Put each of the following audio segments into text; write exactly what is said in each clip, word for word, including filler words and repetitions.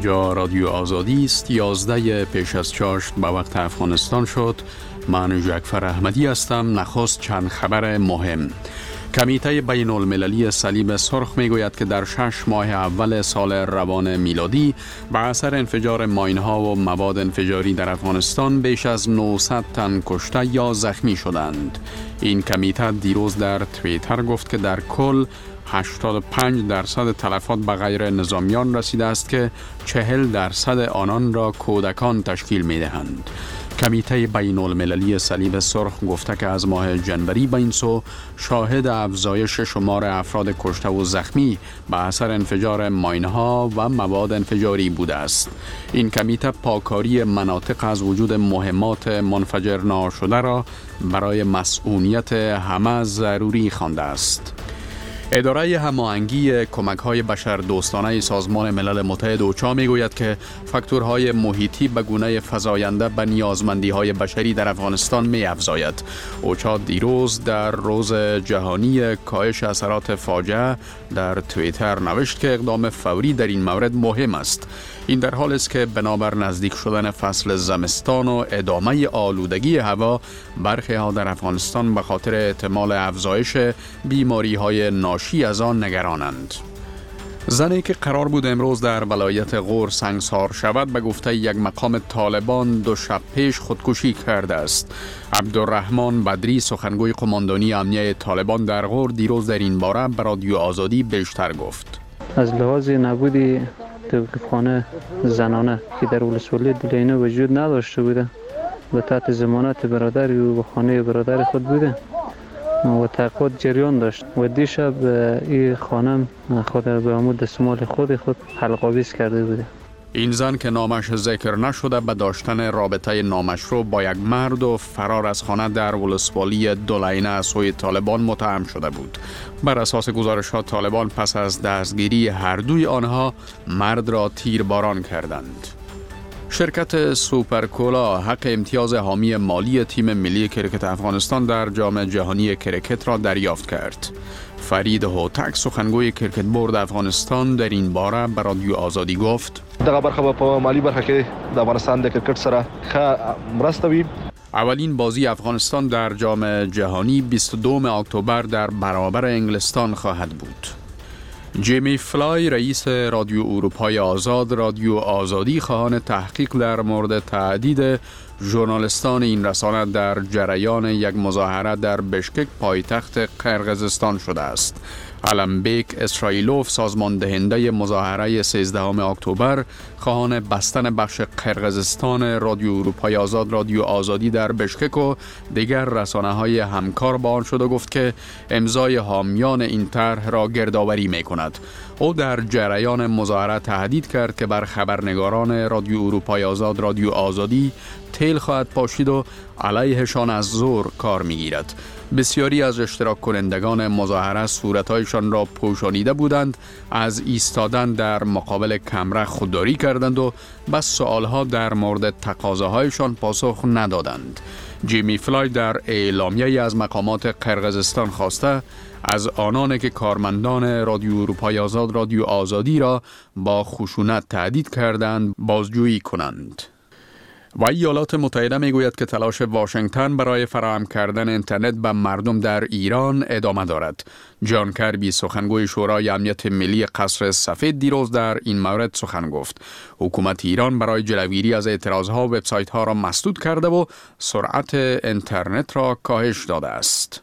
اینجا رادیو آزادی است. یازده پیش از چاشت به وقت افغانستان شد. من جعفر احمدی هستم. نخست چند خبر مهم. کمیته بین المللی صلیب سرخ می گوید که در شش ماه اول سال روان میلادی به اثر انفجار ماین‌ها و مواد انفجاری در افغانستان بیش از نهصد تن کشته یا زخمی شدند. این کمیته دیروز در توییتر گفت که در کل هشتاد و پنج درصد تلفات به غیر نظامیان رسیده است که چهل درصد آنان را کودکان تشکیل می دهند. کمیته بین المللی صلیب سرخ گفته که از ماه جنوری به این سو شاهد افزایش شمار افراد کشته و زخمی به اثر انفجار ماین‌ها و مواد انفجاری بوده است. این کمیته پاکاری مناطق از وجود مهمات منفجر ناشده را برای مسئولیت همه ضروری خوانده است. اداره هماهنگی کمک‌های بشردوستانه سازمان ملل متحد اوچا می‌گوید که فاکتورهای محیطی به گونه فزاینده به نیازمندی‌های بشری در افغانستان می‌افزاید. اوچا دیروز در روز جهانی کاهش اثرات فاجعه در توییتر نوشت که اقدام فوری در این مورد مهم است. این در حالی است که بنابر نزدیک شدن فصل زمستان و ادامه آلودگی هوا، برخی ها در افغانستان به خاطر احتمال افزایش بیماری‌های ناشی از آن نگرانند. زنی که قرار بود امروز در ولایت غور سنگسار شود به گفته یک مقام طالبان دو شب پیش خودکشی کرده است. عبدالرحمن بدری سخنگوی قماندانی امنیه طالبان در غور دیروز در این باره به رادیو آزادی بیشتر گفت. از لحاظ نبودی توقیفخانه زنانه که در ولسوالی دلینه وجود نداشته بوده و تحت ضمانت برادر و خانه برادر خود بوده و تحقیقات جریان داشت و دیشب این خانم خود به عمود دستمال خود خود حلق‌آویز کرده بوده. این زن که نامش ذکر نشده به داشتن رابطه نامشروع با یک مرد و فرار از خانه در ولسوالی دولینه از سوی طالبان متهم شده بود. بر اساس گزارشات طالبان پس از دستگیری هر دوی آنها مرد را تیرباران کردند. شرکت سوپرکولا حق امتیاز حامی مالی تیم ملی کرکت افغانستان در جام جهانی کرکت را دریافت کرد. فرید هوتک سخنگوی کرکت بورد افغانستان در این باره به رادیو آزادی گفت: دغه برخه په مالی برخه کې د افغانستان د کرکټ سره ښه مرسته وي. اولین بازی افغانستان در جام جهانی بیست و دوم اکتبر در برابر انگلستان خواهد بود. جیمی فلای رئیس رادیو اروپای آزاد رادیو آزادی خواهان تحقیق در مورد تهدید ژورنالیستان این رسانه در جریان یک مظاهره در بشکک پایتخت قرقیزستان شده است. علمبیک اسرائیلوف سازمان دهنده مظاهره سیزدهم اکتبر خواهان بستن بخش قرقیزستان رادیو اروپای آزاد رادیو آزادی در بشکک و دیگر رسانه‌های همکار با آن شد و گفت که امضای حامیان این طرح را گردآوری می‌کند. او در جریان مظاهره تهدید کرد که بر خبرنگاران رادیو اروپای آزاد رادیو آزادی تیل خواهد پاشید و علیهشان از زور کار می‌گیرد. بسیاری از اشتراک کنندگان مظاهره صورتهایشان را پوشانیده بودند، از ایستادن در مقابل کمره خودداری کردند و بس سؤالها در مورد تقاضاهایشان پاسخ ندادند. جیمی فلای در اعلامیه‌ای از مقامات قرقیزستان خواسته از آنان که کارمندان رادیو اروپای آزاد رادیو آزادی را با خشونت تهدید کردند بازجویی کنند. و ایالات متحده میگوید که تلاش واشنگتن برای فراهم کردن اینترنت به مردم در ایران ادامه دارد. جان کربی سخنگوی شورای امنیت ملی قصر سفید دیروز در این مورد سخن گفت. حکومت ایران برای جلوگیری از اعتراضها وبسایت ها را مسدود کرده و سرعت اینترنت را کاهش داده است.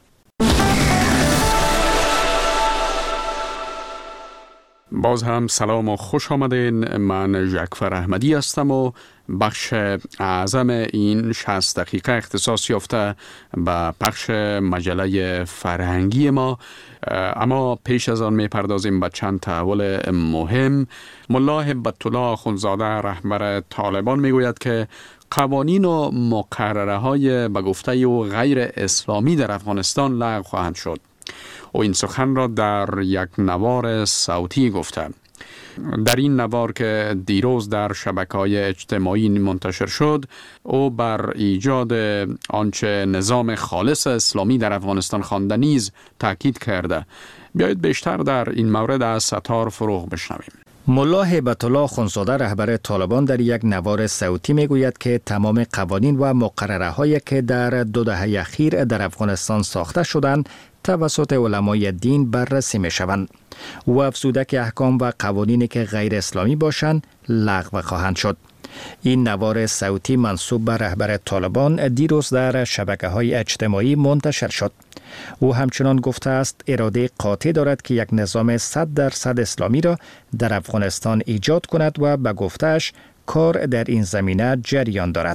باز هم سلام و خوش آمدین. من جعفر احمدی هستم و بخش اعظم این شصت دقیقه اختصاص یافته به پخش مجله فرهنگی ما. اما پیش از آن می پردازیم به چند تحول مهم. ملا هبت الله آخوندزاده رهبر طالبان می گوید که قوانین و مقرره های به گفته او غیر اسلامی در افغانستان لغو خواهند شد. او این سخن را در یک نوار صوتی گفته. در این نوار که دیروز در شبکه‌های اجتماعی منتشر شد، او بر ایجاد آنچه نظام خالص اسلامی در افغانستان خوانده نیز تاکید کرده. بیایید بیشتر در این مورد از ستار فروغ بشنویم. ملا هیبت الله خونزاده رهبر طالبان در یک نوار صوتی میگوید که تمام قوانین و مقرره هایی که در دو دهه اخیر در افغانستان ساخته شدند توسط علمای دین بررسی می شوند. او افزوده که احکام و قوانینی که غیر اسلامی باشند لغو خواهند شد. این نوار صوتی منسوب به رهبر طالبان دیروز در شبکه‌های اجتماعی منتشر شد. او همچنان گفته است اراده قاطع دارد که یک نظام صد درصد اسلامی را در افغانستان ایجاد کند و به گفته‌اش کار در این زمینه جریان دارد.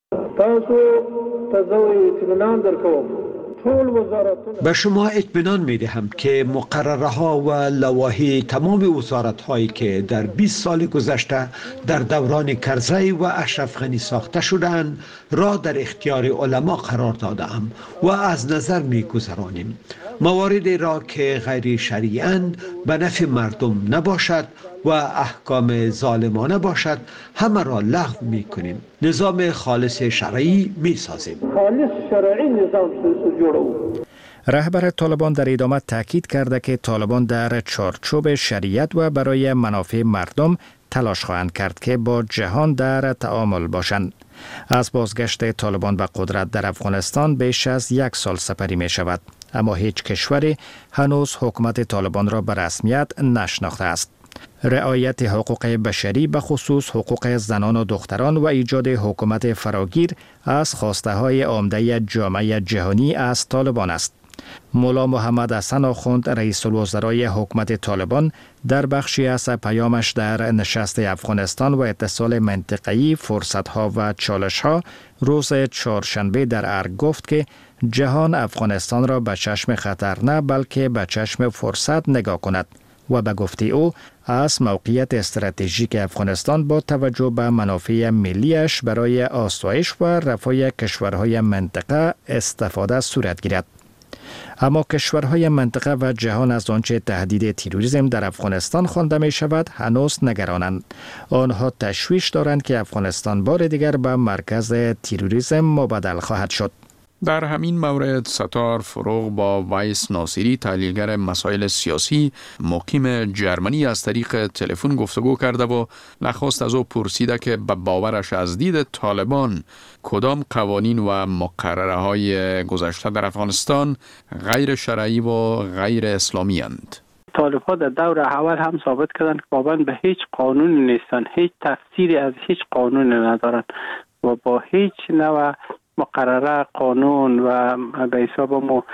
به شما اطمینان می دهم که مقرره ها و لوایح تمام وزارت هایی که در بیست سال گذشته در دوران کرزی و اشرف غنی ساخته شدند را در اختیار علما قرار دادم و از نظر می گذرانیم. مواردی را که غیر شرعی‌اند به نفع مردم نباشد و احکام ظالمانه باشد همه را لغو می کنیم. نظام خالص شرعی می سازیم. خالص شرعی نظام رهبر طالبان در ادامه تاکید کرده که طالبان در چارچوب شریعت و برای منافع مردم تلاش خواهند کرد که با جهان در تعامل باشند. از بازگشت طالبان به قدرت در افغانستان بیش از یک سال سپری می شود، اما هیچ کشوری هنوز حکومت طالبان را به رسمیت نشناخته است. رعایت حقوق بشری به خصوص حقوق زنان و دختران و ایجاد حکومت فراگیر از خواسته های عمده جامعه جهانی از طالبان است. مولا محمد حسن آخوند رئیس الوزرای حکومت طالبان در بخشی از پیامش در نشست افغانستان و اتصال منطقه‌ای فرصت‌ها و چالش‌ها روز چهارشنبه در ارگ گفت که جهان افغانستان را به چشم خطر نه بلکه به چشم فرصت نگاه کند و به گفته او از موقعیت استراتژیک افغانستان با توجه به منافع ملیش برای آسایش و رفاه کشورهای منطقه استفاده صورت گیرد. اما کشورهای منطقه و جهان از آنچه تهدید تروریسم در افغانستان خوانده می شود هنوز نگرانند. آنها تشویش دارند که افغانستان بار دیگر به مرکز تروریسم مبادل خواهد شد. در همین مورد ستار فروغ با وایس ناصری تحلیلگر مسائل سیاسی مقیم جرمنی از طریق تلفن گفتگو کرده و نخواست از او پرسیده که به باورش از دید طالبان کدام قوانین و مقرره های گذشته در افغانستان غیر شرعی و غیر اسلامی اند. طالب ها در دور اول هم ثابت کردند که پابند به هیچ قانون نیستند، هیچ تفسیری از هیچ قانون ندارند و با هیچ نوع مقرره قانون و به حساب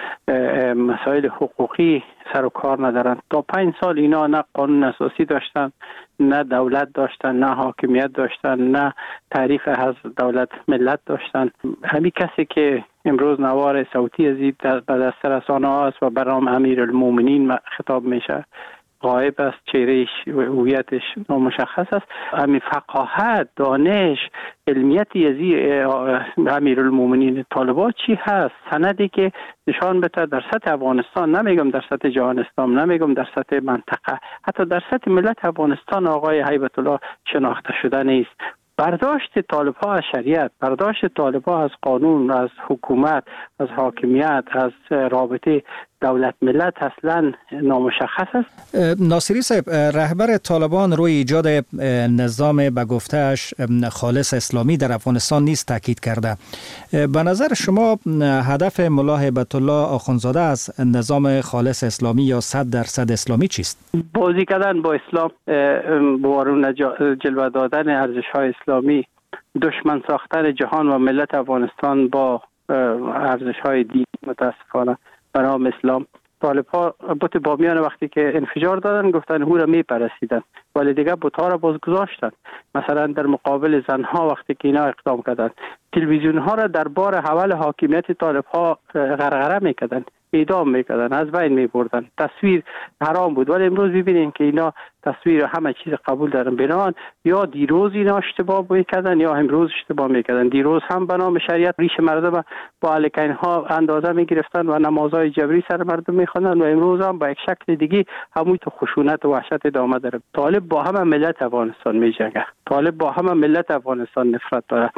مسائل حقوقی سر و کار ندارند. تا پنج سال اینا نه قانون اساسی داشتن، نه دولت داشتن، نه حاکمیت داشتن، نه تعریف از دولت ملت داشتن. همین کسی که امروز نوار صوتی از این به دست رسانه هاست و برام امیرالمومنین خطاب میشه، غایب است، چهرهش و هویتش نامشخص است. همین فقاهت، دانش، علمیتی از امیرالمومنین طالبان چی هست؟ سندی که نشان بده در سطح افغانستان، نمیگم در سطح جهان اسلام، نمیگم در سطح منطقه، حتی در سطح ملت افغانستان آقای هیبت الله شناخته شده نیست. برداشت طالب‌ها از شریعت، برداشت طالب‌ها از قانون، از حکومت، از حاکمیت، از رابطه دولت ملت اصلا نامشخص است. ناصری صاحب، رهبر طالبان روی ایجاد نظام به گفته‌اش خالص اسلامی در افغانستان نیز تاکید کرده. به نظر شما هدف ملا هیبت الله آخوندزاده از نظام خالص اسلامی یا صد درصد اسلامی چیست؟ بازی کردن با اسلام، بوارون جلوه دادن ارزش‌های اسلامی، دشمن ساختن جهان و ملت افغانستان با ارزش‌های دینی متاسفانه به نام اسلام. طالب‌ها بت بامیان وقتی که انفجار دادن گفتن او را میپرستیدن، ولی دیگه بت‌ها را باز گذاشتن. مثلا در مقابل زنها وقتی که اینا اقدام کردن، تلویزیون‌ها را در بار حول حاکمیت طالب‌ها غرغره میکردن، اعدام میکردن، از بین میبردن. تصویر حرام بود، ولی امروز ببینین که اینا تصویر همه چیز قبول دارن. بنابراین یا دیروز اینا اشتباه میکردن یا امروز اشتباه میکردن. دیروز هم به نام شریعت ریش مردم با الکین ها اندازه میگرفتن و نمازهای جبری سر مردم میخوندن و امروز هم با یک شکل دیگه همون تو خشونت و وحشت ادامه داره. طالب با همه ملت افغانستان میجنگه، طالب با همه ملت افغانستان نفرت داره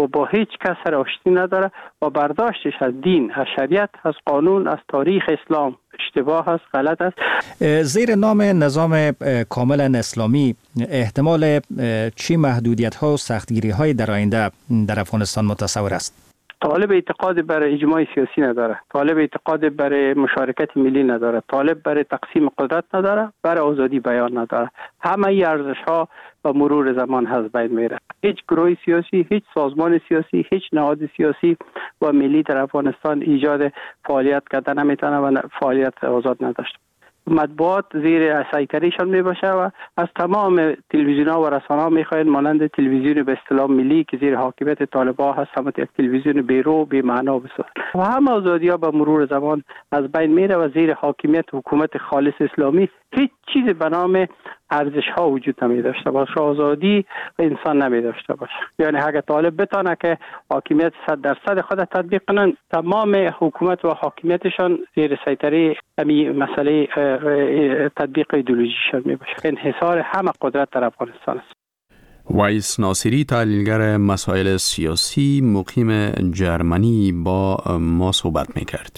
و با هیچ کس سر آشتی نداره و برداشتش از دین، از شریعت، از قانون، از تاریخ اسلام اشتباه است، غلط است. زیر نام نظام کاملا اسلامی احتمال چی محدودیت ها و سختگیری های در آینده در افغانستان متصور است؟ طالب اعتقاد بر اجماع سیاسی نداره، طالب اعتقاد بر مشارکت ملی نداره، طالب بر تقسیم قدرت نداره، بر آزادی بیان نداره. همه ای ارزش ها و مرور زمان از بین میره. هیچ گروه سیاسی، هیچ سازمان سیاسی، هیچ نهاد سیاسی و ملی در افغانستان ایجاد فعالیت کردن نمیتونه و فعالیت آزاد نداشته. مطبوعات زیر سیطرهشان می باشه و از تمام تلویزیون ها و رسانه ها می خواهند مانند تلویزیون به اصطلاح ملی که زیر حاکمیت طالبان هست همت یک تلویزیون بیرو بی معنا بسازند و همه آزادی ها به مرور زمان از بین میره و زیر حاکمیت حکومت خالص اسلامی هیچ چیز به نام ارزش ها وجود نمی داشته باشه، آزادی انسان نمی داشته باشه. یعنی اگه طالب بتونه که حاکمیت صد درصد خود تطبیق کنن، تمام حکومت و حاکمیتشان زیر سیطره همین مسئله تطبیق ایدئولوژیشان می باشه. انحصار همه قدرت در افغانستان است. وایس ناصری، تحلیلگر مسائل سیاسی مقیم جرمنی، با ما صحبت می کرد.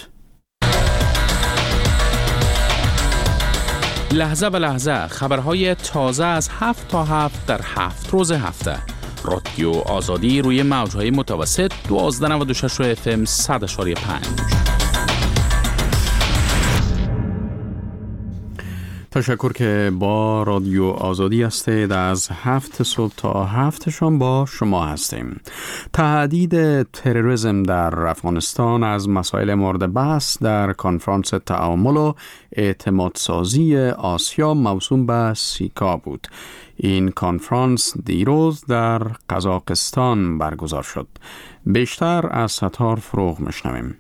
لحظه به لحظه خبرهای تازه از هفت تا هفت در هفت روز هفته. رادیو آزادی روی موجهای متوسط دوازده نود و شش اف ام صد اشاری پنج. تشکر که با رادیو آزادی هستید. از هفت صبح تا هفت شام با شما هستیم. تهدید تروریسم در افغانستان از مسائل مورد بحث در کنفرانس تعامل و اعتمادسازی آسیا موسوم به سیکا بود. این کنفرانس دیروز در قزاقستان برگزار شد. بیشتر از ستار فروغ میشنویم.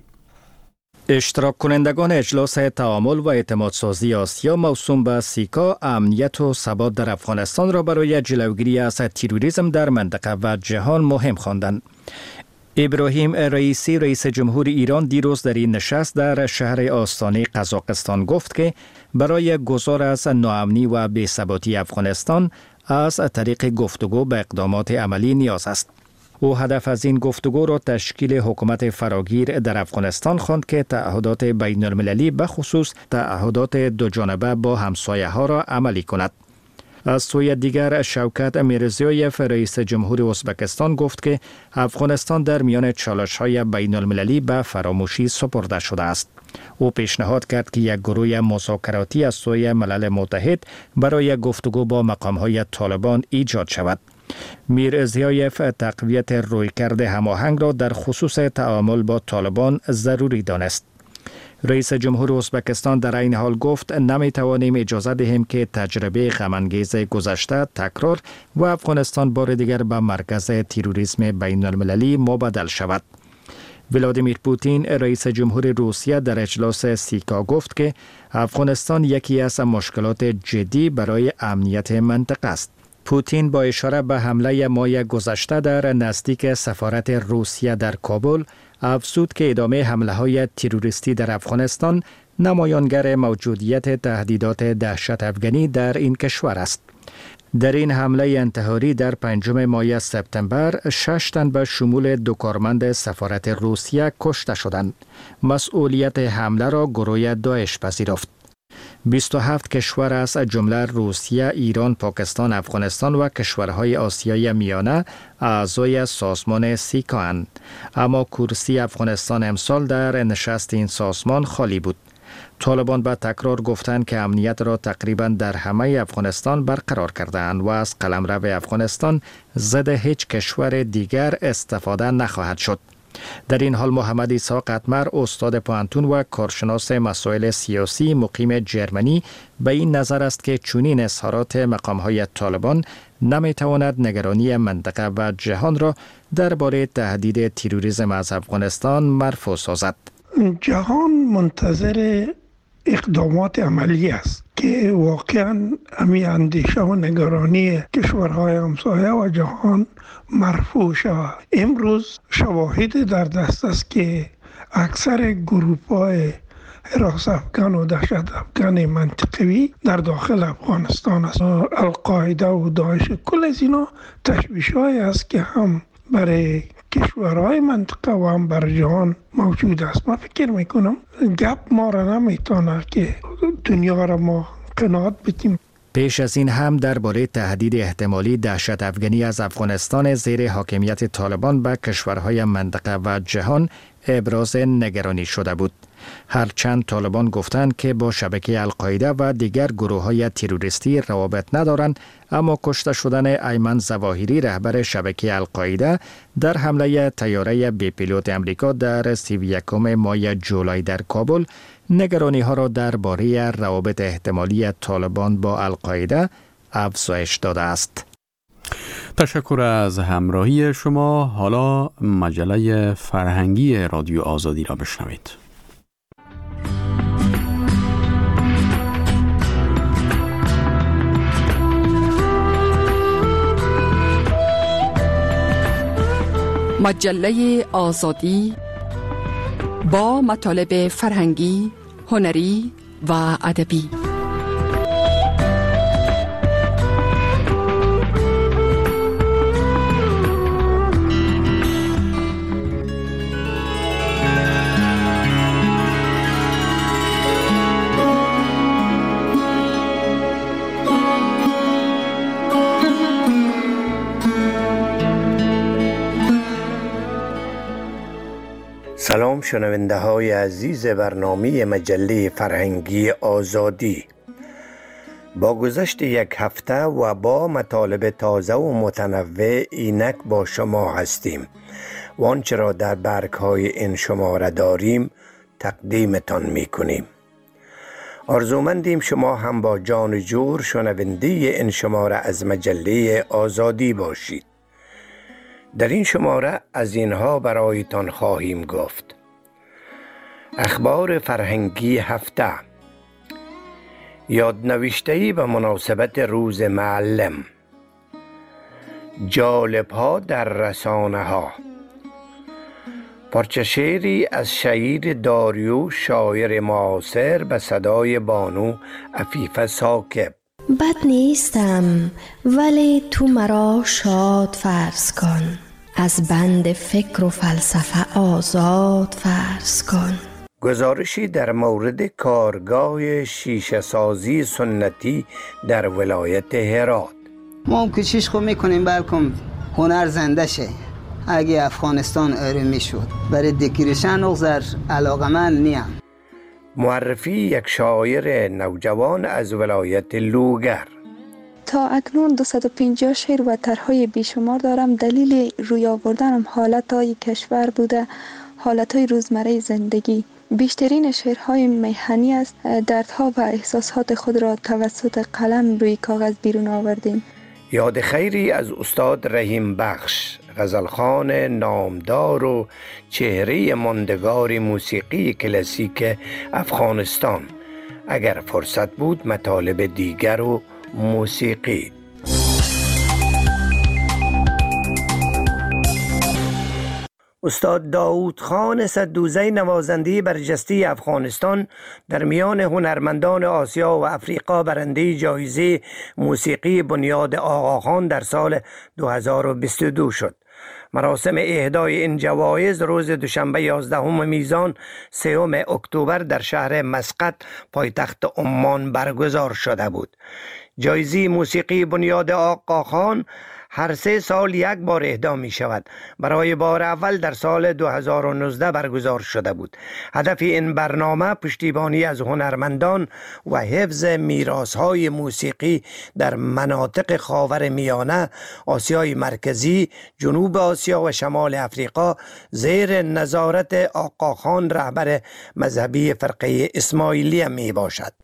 اشتراک کنندگان اجلاس تعامل و اعتمادسازی آسیا موسوم به سیکا امنیت و ثبات در افغانستان را برای جلوگیری از تروریسم در منطقه و جهان مهم خواندند. ابراهیم رئیسی رئیس جمهور ایران دیروز در این نشست در شهر آستانه قزاقستان گفت که برای گذار از ناامنی و بی‌ثباتی افغانستان از طریق گفتگو به اقدامات عملی نیاز است. او هدف از این گفتگو را تشکیل حکومت فراگیر در افغانستان خواند که تعهدات بین المللی به خصوص تعهدات دو جانبه با همسایه ها را عملی کند. از سوی دیگر شوکت میرزیویف رئیس جمهور ازبکستان گفت که افغانستان در میان چالش‌های بین المللی به فراموشی سپرده شده است. او پیشنهاد کرد که یک گروه مذاکراتی از سوی ملل متحد برای گفتگو با مقام‌های طالبان ایجاد شود. میرزیویف تقویت رویکرد هماهنگ را در خصوص تعامل با طالبان ضروری دانست. رئیس جمهور ازبکستان در این حال گفت نمی توانیم اجازه دهیم که تجربه غم‌انگیز گذشته تکرار و افغانستان بار دیگر به مرکز تروریسم بین المللی مبادل شود. ولادیمیر پوتین رئیس جمهور روسیه در اجلاس سیکا گفت که افغانستان یکی از مشکلات جدی برای امنیت منطقه است. پوتین با اشاره به حمله ماه گذشته در نزدیک سفارت روسیه در کابل افزود که ادامه حمله‌های تروریستی در افغانستان نمایانگر موجودیت تهدیدات دهشت افغانی در این کشور است. در این حمله انتحاری در پنجم ماه سپتامبر شش تن به شمول دو کارمند سفارت روسیه کشته شدند. مسئولیت حمله را گروه داعش پذیرفت. بیست و هفت کشور از جمله روسیه، ایران، پاکستان، افغانستان و کشورهای آسیای میانه اعضای سازمان سیکا اند. اما کرسی افغانستان امسال در نشست این سازمان خالی بود. طالبان به تکرار گفتند که امنیت را تقریبا در همه افغانستان برقرار کردند و از قلمرو افغانستان ضد هیچ کشور دیگر استفاده نخواهد شد. در این حال محمد اسحاق اتمر استاد پوهنتون و کارشناس مسائل سیاسی مقیم جرمنی به این نظر است که چنین اظهارات مقام‌های طالبان نمی‌تواند نگرانی منطقه و جهان را درباره تهدید تروریسم از افغانستان مرفوع سازد. جهان منتظر اقدامات عملی است که واقعا همی اندیشه و نگرانی کشورهای همسایه و جهان مرفوع شود. امروز شواهد در دست است که اکثر گروه‌های حراس افغان و دهشت افغان منطقوی در داخل افغانستان است. القاعده و داعش کل از اینا تشویش‌هایی است که هم برای کشورهای منطقه و هم بر جهان موجود است. من فکر میکنم گپ ما را نمیتونه که دنیا را ما قناعت بدیم. پیش از این هم درباره تهدید احتمالی دهشت افغانی از افغانستان زیر حاکمیت طالبان به کشورهای منطقه و جهان ابراز نگرانی شده بود. هرچند طالبان گفتند که با شبکه القاعده و دیگر گروه‌های تروریستی روابط ندارند، اما کشته شدن ایمن ظواهری رهبر شبکه القاعده در حمله طیاره بی پیلوت امریکا در سی و یکم ماه جولای در کابل نگرانی ها را درباره روابط احتمالی طالبان با القاعده افزایش داده است. تشکر از همراهی شما. حالا مجله فرهنگی رادیو آزادی را بشنوید. مجله آزادی با مطالب فرهنگی، هنری و ادبی. سلام شنونده های عزیز برنامه مجله فرهنگی آزادی. با گذشت یک هفته و با مطالب تازه و متنوع اینک با شما هستیم و آنچه را در برگ های این شماره داریم تقدیمتان می کنیم. آرزومندیم شما هم با جان جور شنونده این شماره از مجله آزادی باشید. در این شماره از اینها برایتان خواهیم گفت: اخبار فرهنگی هفته، یادنوشته‌ای به مناسبت روز معلم، جالب ها در رسانه ها، پارچه شعری از شاعر داریوش شاعر معاصر به صدای بانو عفیفه ثاقب. بد نیستم ولی تو مرا شاد فرض کن، از بند فکر و فلسفه آزاد فرض کن. گزارشی در مورد کارگاه شیشه سازی سنتی در ولایت هرات. ما هم کوشش خود میکنیم بلکم هنر زنده شه. اگه افغانستان آرومی شد برای دکیرشن اغزر علاقمند نیم. معرفی یک شاعر نوجوان از ولایت لوگر. تا اکنون دویست و پنجاه شعر و طرح‌های بیشمار دارم. دلیل روی آوردنم حالتهای کشور بوده، حالتهای روزمره زندگی. بیشترین شعرهای میهنی است. دردها و احساسات خود را توسط قلم روی کاغذ بیرون آوردیم. یاد خیری از استاد رحیم بخش، غزلخوان نامدار و چهره ماندگار موسیقی کلاسیک افغانستان. اگر فرصت بود مطالب دیگر و موسیقی. استاد داود خان صدوزی نوازنده برجسته افغانستان در میان هنرمندان آسیا و افریقا برنده جایزه موسیقی بنیاد آقاخان در سال دو هزار و بیست و دو شد. مراسم اهدای این جوایز روز دوشنبه یازدهم میزان سوم اکتبر در شهر مسقط پایتخت عمان برگزار شده بود. جایزه موسیقی بنیاد آقاخان هر سه سال یک بار اهدا می شود. برای بار اول در سال دو هزار و نوزده برگزار شده بود. هدف این برنامه پشتیبانی از هنرمندان و حفظ میراث‌های موسیقی در مناطق خاور میانه، آسیای مرکزی، جنوب آسیا و شمال افریقا زیر نظارت آقاخان رهبر مذهبی فرقه اسماعیلیه می باشد.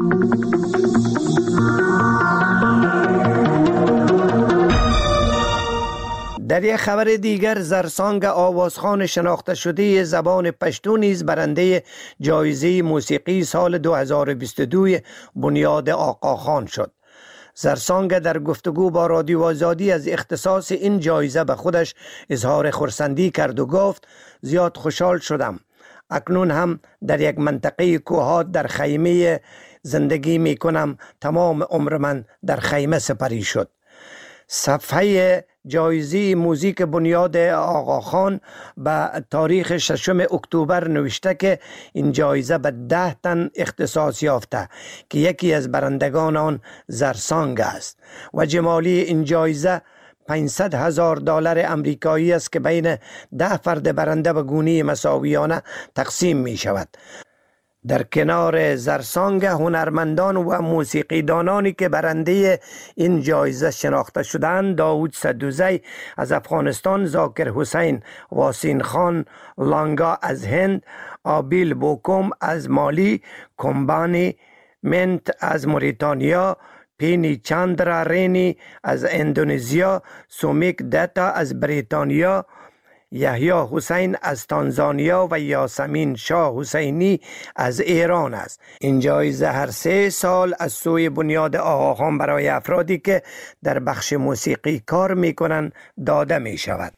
در یک خبر دیگر، زرسانگ آوازخوان شناخته شده زبان پشتو نیز برنده جایزه موسیقی سال دو هزار و بیست و دو بنیاد آقاخان شد. زرسانگ در گفتگو با رادیو آزادی از اختصاص این جایزه به خودش اظهار خرسندی کرد و گفت: زیاد خوشحال شدم. اکنون هم در یک منطقه کوهات در خیمه زندگی می کنم. تمام عمر من در خیمه سپری شد. صفحه جایزه موزیک بنیاد آقاخان به تاریخ ششم اکتبر نوشته که این جایزه به ده تن اختصاص یافته که یکی از برندگان آن زرسانگ است و جمالی این جایزه پانصد هزار دلار امریکایی است که بین ده فرد برنده به گونه مساویانه تقسیم می شود. در کنار زرسانگ، هنرمندان و موسیقیدانانی که برنده این جایزه شناخته شدند: داوود سدوزی از افغانستان، ذاکر حسین واسین خان لانگا از هند، آبیل بوکوم از مالی، کمبانی منت از موریتانیا، پینی چاندرا رینی از اندونزیا، سومیک دتا از بریتانیا، یحیی حسین از تانزانیا و یاسمین شاه حسینی از ایران است. این جایزه هر سه سال از سوی بنیاد آقاخان برای افرادی که در بخش موسیقی کار می کنند داده می شود.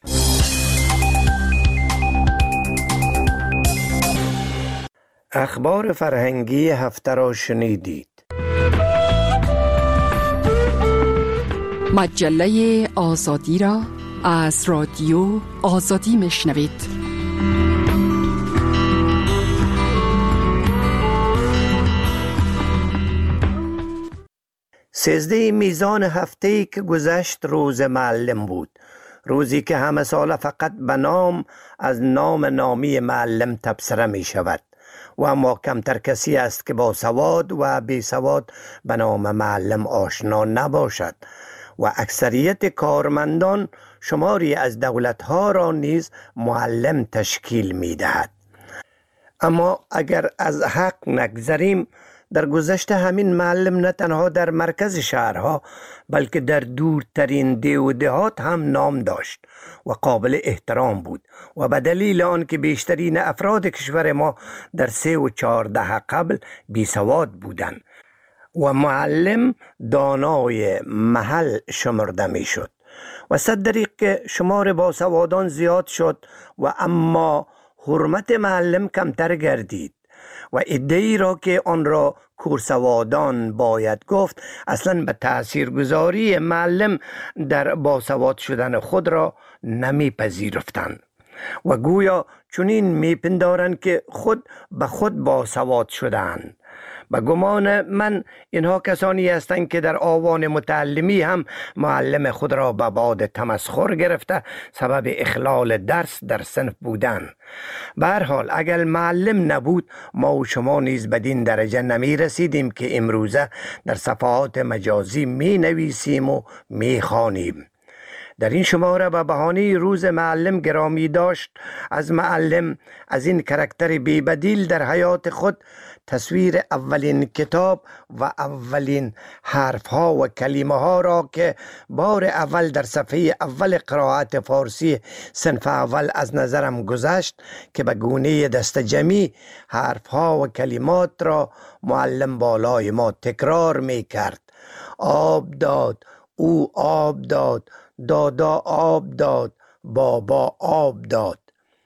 اخبار فرهنگی هفته را شنیدید. مجله آزادی را از رادیو آزادی میشنوید. سیزده میزان هفته‌ای که گذشت روز معلم بود، روزی که همه ساله فقط به نام از نام نامی معلم تبصره می شود و اما کمتر کسی است که با سواد و بی سواد به نام معلم آشنا نباشد و اکثریت کارمندان شماری از دولتها را نیز معلم تشکیل می دهد. اما اگر از حق نگذریم، در گذشته همین معلم نه تنها در مرکز شهرها بلکه در دورترین ده و دهات هم نام داشت و قابل احترام بود و به دلیل آن که بیشترین افراد کشور ما در سه و چهار دهه قبل بی سواد بودند و معلم دانای محل شمرده می شد و صد دریغ که شمار باسوادان زیاد شد و اما حرمت معلم کمتر گردید و ادعی را که آن را کورسوادان باید گفت اصلا به تاثیرگذاری معلم در باسواد شدن خود را نمی پذیرفتند و گویا چنین می پندارند که خود به خود باسواد شدند. به گمان من اینها کسانی هستند که در آوان متعلمی هم معلم خود را به باد تمسخر گرفته سبب اخلال درس در صنف بودن. به هر حال اگر معلم نبود ما و شما نیز بدین درجه نمی رسیدیم که امروزه در صفحات مجازی می نویسیم و می خوانیم. در این شماره به بهانه روز معلم گرامی داشت از معلم، از این کرکتر بی‌بدیل در حیات خود، تصویر اولین کتاب و اولین حرف ها و کلمه ها را که بار اول در صفحه اول قرائت فارسی صنف اول از نظرم گذشت که به گونه دست جمعی حرف ها و کلمات را معلم بالای ما تکرار می کرد. آب داد، او آب داد، دادا آب داد، بابا آب داد.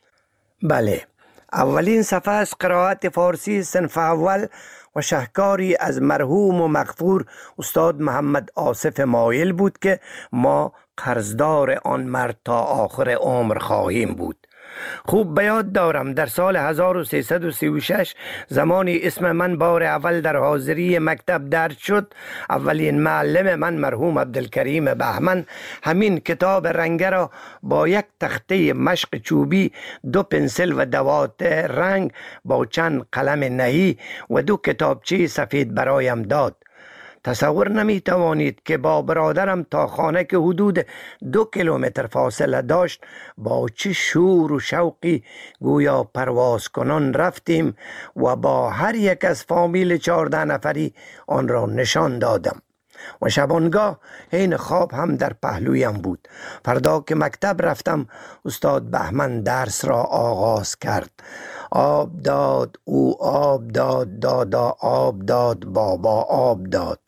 بله، اولین صفحه از قرائت فارسی صنف اول و شهکاری از مرحوم و مغفور استاد محمد آصف مایل بود که ما قرضدار آن مرد تا آخر عمر خواهیم بود. خوب به یاد دارم در سال هزار و سیصد و سی و شش زمانی اسم من بار اول در حاضری مکتب درج شد، اولین معلم من مرحوم عبدالکریم بهمن همین کتاب رنگه را با یک تخته مشق چوبی، دو پنسل و دوات رنگ با چند قلم نهی و دو کتابچه سفید برایم داد. تصور نمی توانید که با برادرم تا خانه که حدود دو کیلومتر فاصله داشت با چه شور و شوقی گویا پرواز کنان رفتیم و با هر یک از فامیل چهارده نفری آن را نشان دادم و شبانگاه حین خواب هم در پهلویم بود. فردا که مکتب رفتم استاد بهمن درس را آغاز کرد. آب داد، او آب داد، دادا آب داد، بابا آب داد.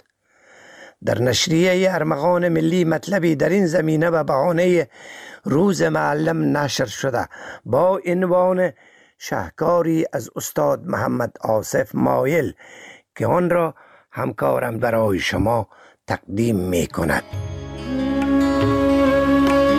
در نشریه ارمغان ملی مطلبی در این زمینه به بهانه روز معلم نشر شده با عنوان شهکاری از استاد محمد آصف مایل که آن را همکارم برای شما تقدیم می کند.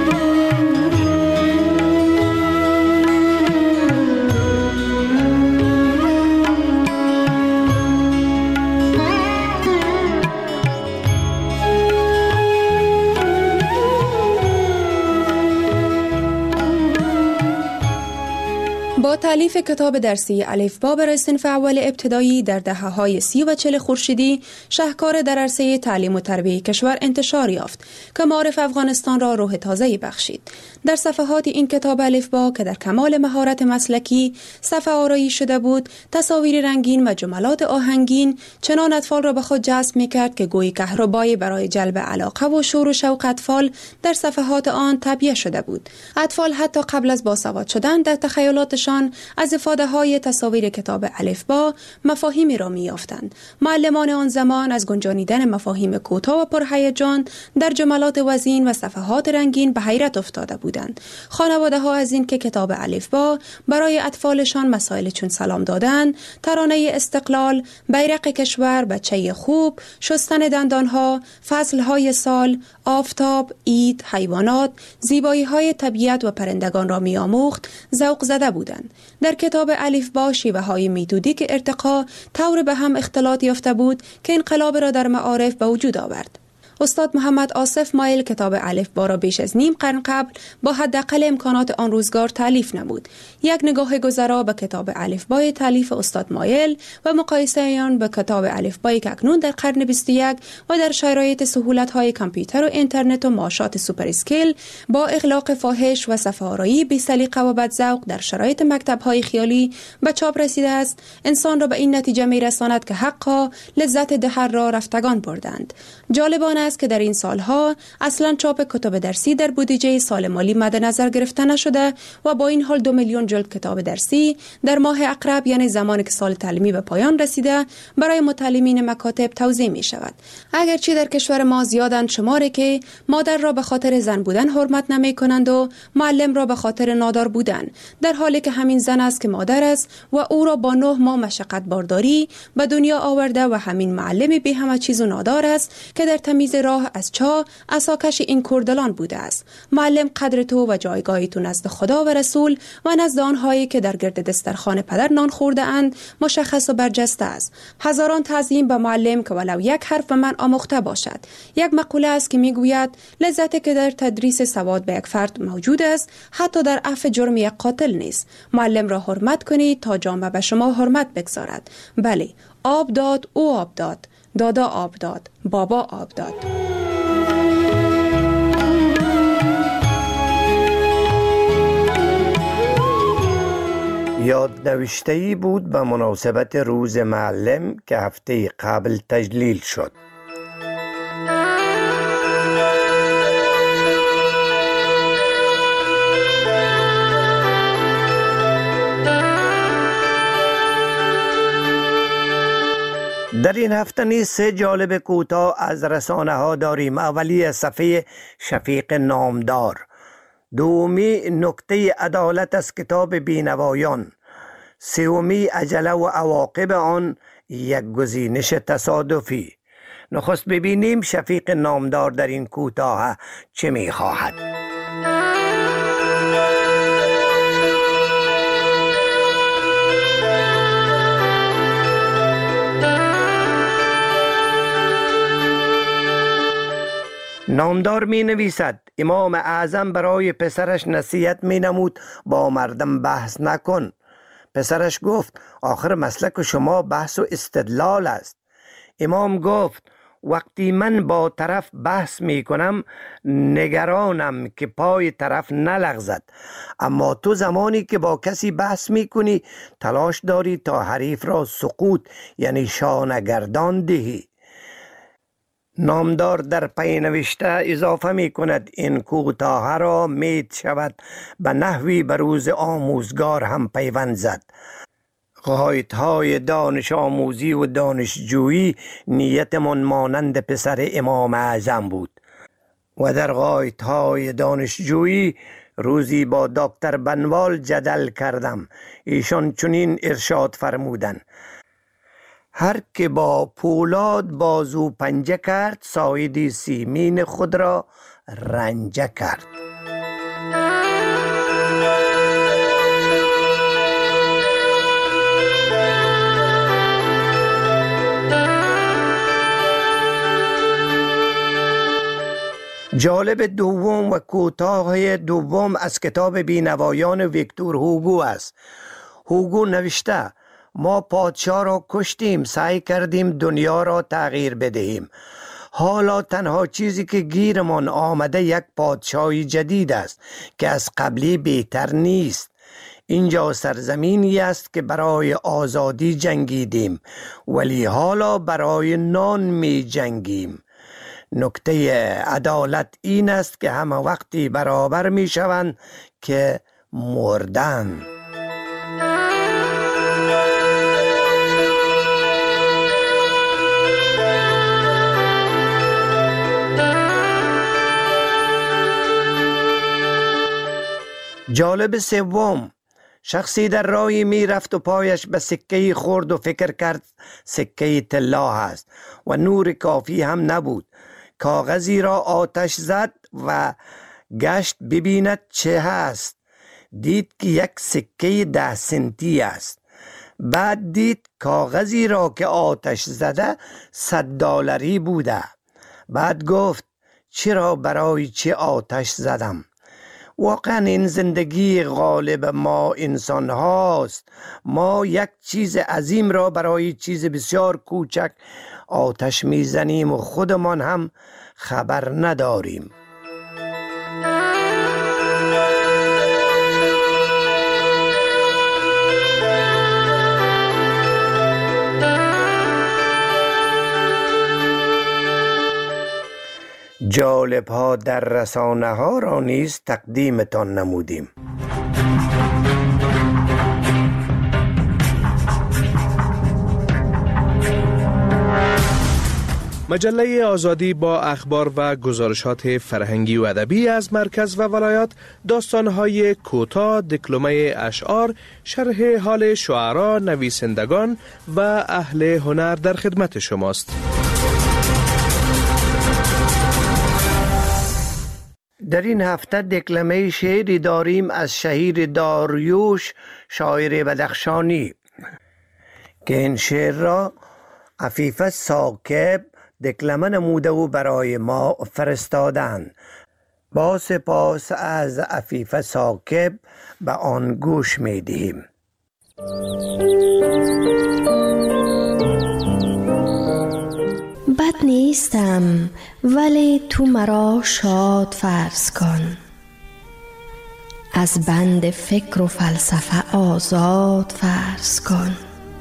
تألیف کتاب درسی الفبا برای صنف اول ابتدایی در دهه‌های سی و چهل خورشیدی شاهکار در عرصه تعلیم و تربیت کشور انتشار یافت که معارف افغانستان را روح تازه‌ای بخشید. در صفحات این کتاب الفبا که در کمال مهارت مسلکی صفحه آرایی شده بود، تصاویر رنگین و جملات آهنگین چنان اطفال را به خود جذب می‌کرد که گویی کهربایی برای جلب علاقه و شور و شوق اطفال در صفحات آن تعبیه شده بود. اطفال حتی قبل از باسواد شدن در تخیلاتشان از افاده های تصاویر کتاب الفبا مفاهیمی را می یافتند. معلمان آن زمان از گنجانیدن مفاهیم کوتاه و پرهیجان در جملات وزین و صفحات رنگین به حیرت افتاده بودند. خانواده ها از این که کتاب الفبا برای اطفالشان مسائل چون سلام دادن، ترانه استقلال، بیرق کشور، بچه خوب، شستن دندانها، فصلهای سال، آفتاب، عید، حیوانات، زیبایی های طبیعت و پرندگان را می آموخت، ذوق زده بودند. در کتاب الفبا شیوه های میتودیک ارتقا طور به هم اختلاط یافته بود که انقلاب را در معارف به وجود آورد. استاد محمد آصف مایل کتاب الفبا را بیش از نیم قرن قبل با حداقل امکانات آن روزگار تالیف نمود. یک نگاه گذرا به کتاب الفبای تالیف استاد مایل و مقایسه آن به کتاب الفبایی که اکنون در قرن بیست و یک و در شرایط سهولت‌های کامپیوتر و اینترنت و معاشات سوپر اسکیل با اغلاق فاحش و صفحه‌آرایی بی سلیقه و بدذوق در شرایط مکتب‌های خیالی به چاپ رسیده است، انسان را به این نتیجه می‌رساند که حقا لذت دهر را رفتگان بردند. جالبانه است که در این سالها اصلا چاپ کتاب درسی در بودجه سال مالی مد نظر گرفته نشده و با این حال دو میلیون جلد کتاب درسی در ماه اقرب، یعنی زمانی که سال تعلیمی به پایان رسیده، برای متعلمین مکاتب توزیع می شود. اگرچه در کشور ما زیادند شماره که مادر را به خاطر زن بودن حرمت نمی کنند و معلم را به خاطر نادار بودن، در حالی که همین زن است که مادر است و او را با نه ماه مشقت بارداری به دنیا آورده و همین معلم بی همه چیز و نادار است که در تمیز راه از چاه عصاکش این کردلان بوده است. معلم قدر تو و جایگاه تو نزد خدا و رسول و نزد آنهایی که در گرد دسترخوان پدر نان خورده اند مشخص و برجسته است. هزاران تعظیم به معلم که ولو یک حرف به من آموخته باشد. یک مقوله است که میگوید لذتی که در تدریس سواد به یک فرد موجود است حتی در عفو جرم یک قاتل نیست. معلم را حرمت کنید تا جامعه به شما حرمت بگذارد. بله، آب داد او آب داد، دادا آب داد، بابا آب داد. یادنوشته‌ای بود به مناسبت روز معلم که هفته قبل تجلیل شد. در این هفته نیز سه جالب کوتاه از رسانه ها داریم. اولی صفحه شفیق نامدار، دومی نکته عدالت از کتاب بینوایان، سومی عجله و عواقب آن، یک گزینش تصادفی. نخست ببینیم شفیق نامدار در این کوتاه چه می خواهد. نامدار می نویسد امام اعظم برای پسرش نصیحت می نمود با مردم بحث نکن. پسرش گفت آخر مسلک شما بحث و استدلال است. امام گفت وقتی من با طرف بحث می کنم نگرانم که پای طرف نلغزد، اما تو زمانی که با کسی بحث می کنی تلاش داری تا حریف را سقوط یعنی شانگردان دهی. نامدار در پی نوشته اضافه می کند این کوتاه را مید شود به نحوی به روز آموزگار هم پیوند زد. قایدهای دانش آموزی و دانشجویی نیتمان مانند پسر امام اعظم بود و در قایدهای دانشجویی روزی با دکتر بنوال جدل کردم. ایشان چنین ارشاد فرمودند هر که با پولاد بازو پنجه کرد ساید سیمین خود را رنجه کرد. جالب دوم و کوتاه دوم از کتاب بینوایان ویکتور هوگو است. هوگو نوشته ما پادشاه را کشتیم، سعی کردیم دنیا را تغییر بدهیم. حالا تنها چیزی که گیرمان آمده یک پادشاهی جدید است که از قبلی بهتر نیست. اینجا سرزمینی است که برای آزادی جنگیدیم ولی حالا برای نان می جنگیم. نکته عدالت این است که همه وقتی برابر می شوند که مردن. جالب سوم، شخصی در راهی می رفت و پایش به سکه‌ای خورد و فکر کرد سکه طلا است و نور کافی هم نبود. کاغذی را آتش زد و گشت ببیند چه هست. دید که یک سکه ده سنتی است. بعد دید کاغذی را که آتش زده صد دلاری بوده. بعد گفت چرا برای چه آتش زدم؟ واقعا این زندگی غالب ما انسان هاست. ما یک چیز عظیم را برای چیز بسیار کوچک آتش میزنیم و خودمان هم خبر نداریم. جالب ها در رسانه ها را نیز تقدیمتان نمودیم. مجله آزادی با اخبار و گزارشات فرهنگی و ادبی از مرکز و ولایات، داستان‌های کوتاه، دکلمه اشعار، شرح حال شعرا، نویسندگان و اهل هنر در خدمت شماست. در این هفته دکلمه شعری داریم از شهیر داریوش، شاعر بدخشانی، که این شعر را عفیفه ثاقب دکلمه نموده و برای ما فرستادند. با سپاس از عفیفه ثاقب به آن گوش می دهیم. بد نیستم ولی تو مرا شاد فرض کن، از بند فکر و فلسفه آزاد فرض کن.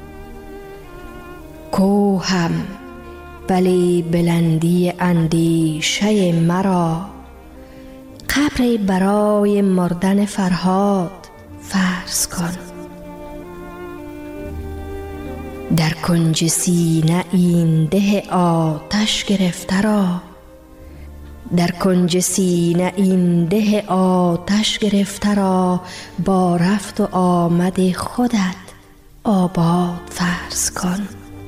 کوهم ولی بلندی اندیشه مرا، قبر برای مردن فرهاد فرض کن. در کنج سینه این ده آتش گرفته را، در کنج سینه این ده آتش گرفته را، با رفت و آمد خودت آباد فرض کن.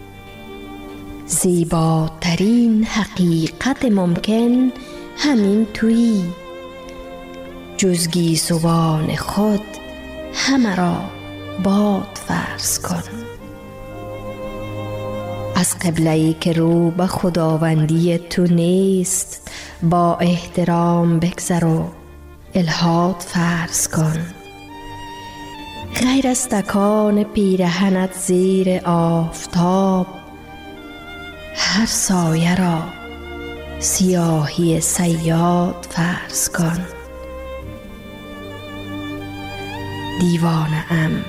زیباترین حقیقت ممکن همین تویی، جز گیسوان خود همه را باد فرض کن. از قبله‌ای که رو به خداوندی تو نیست، با احترام بگذر و الحاد فرض کن. غیر از تکان پیرهنت زیر آفتاب، هر سایه را سیاهی صیاد فرض کن. دیوانه ام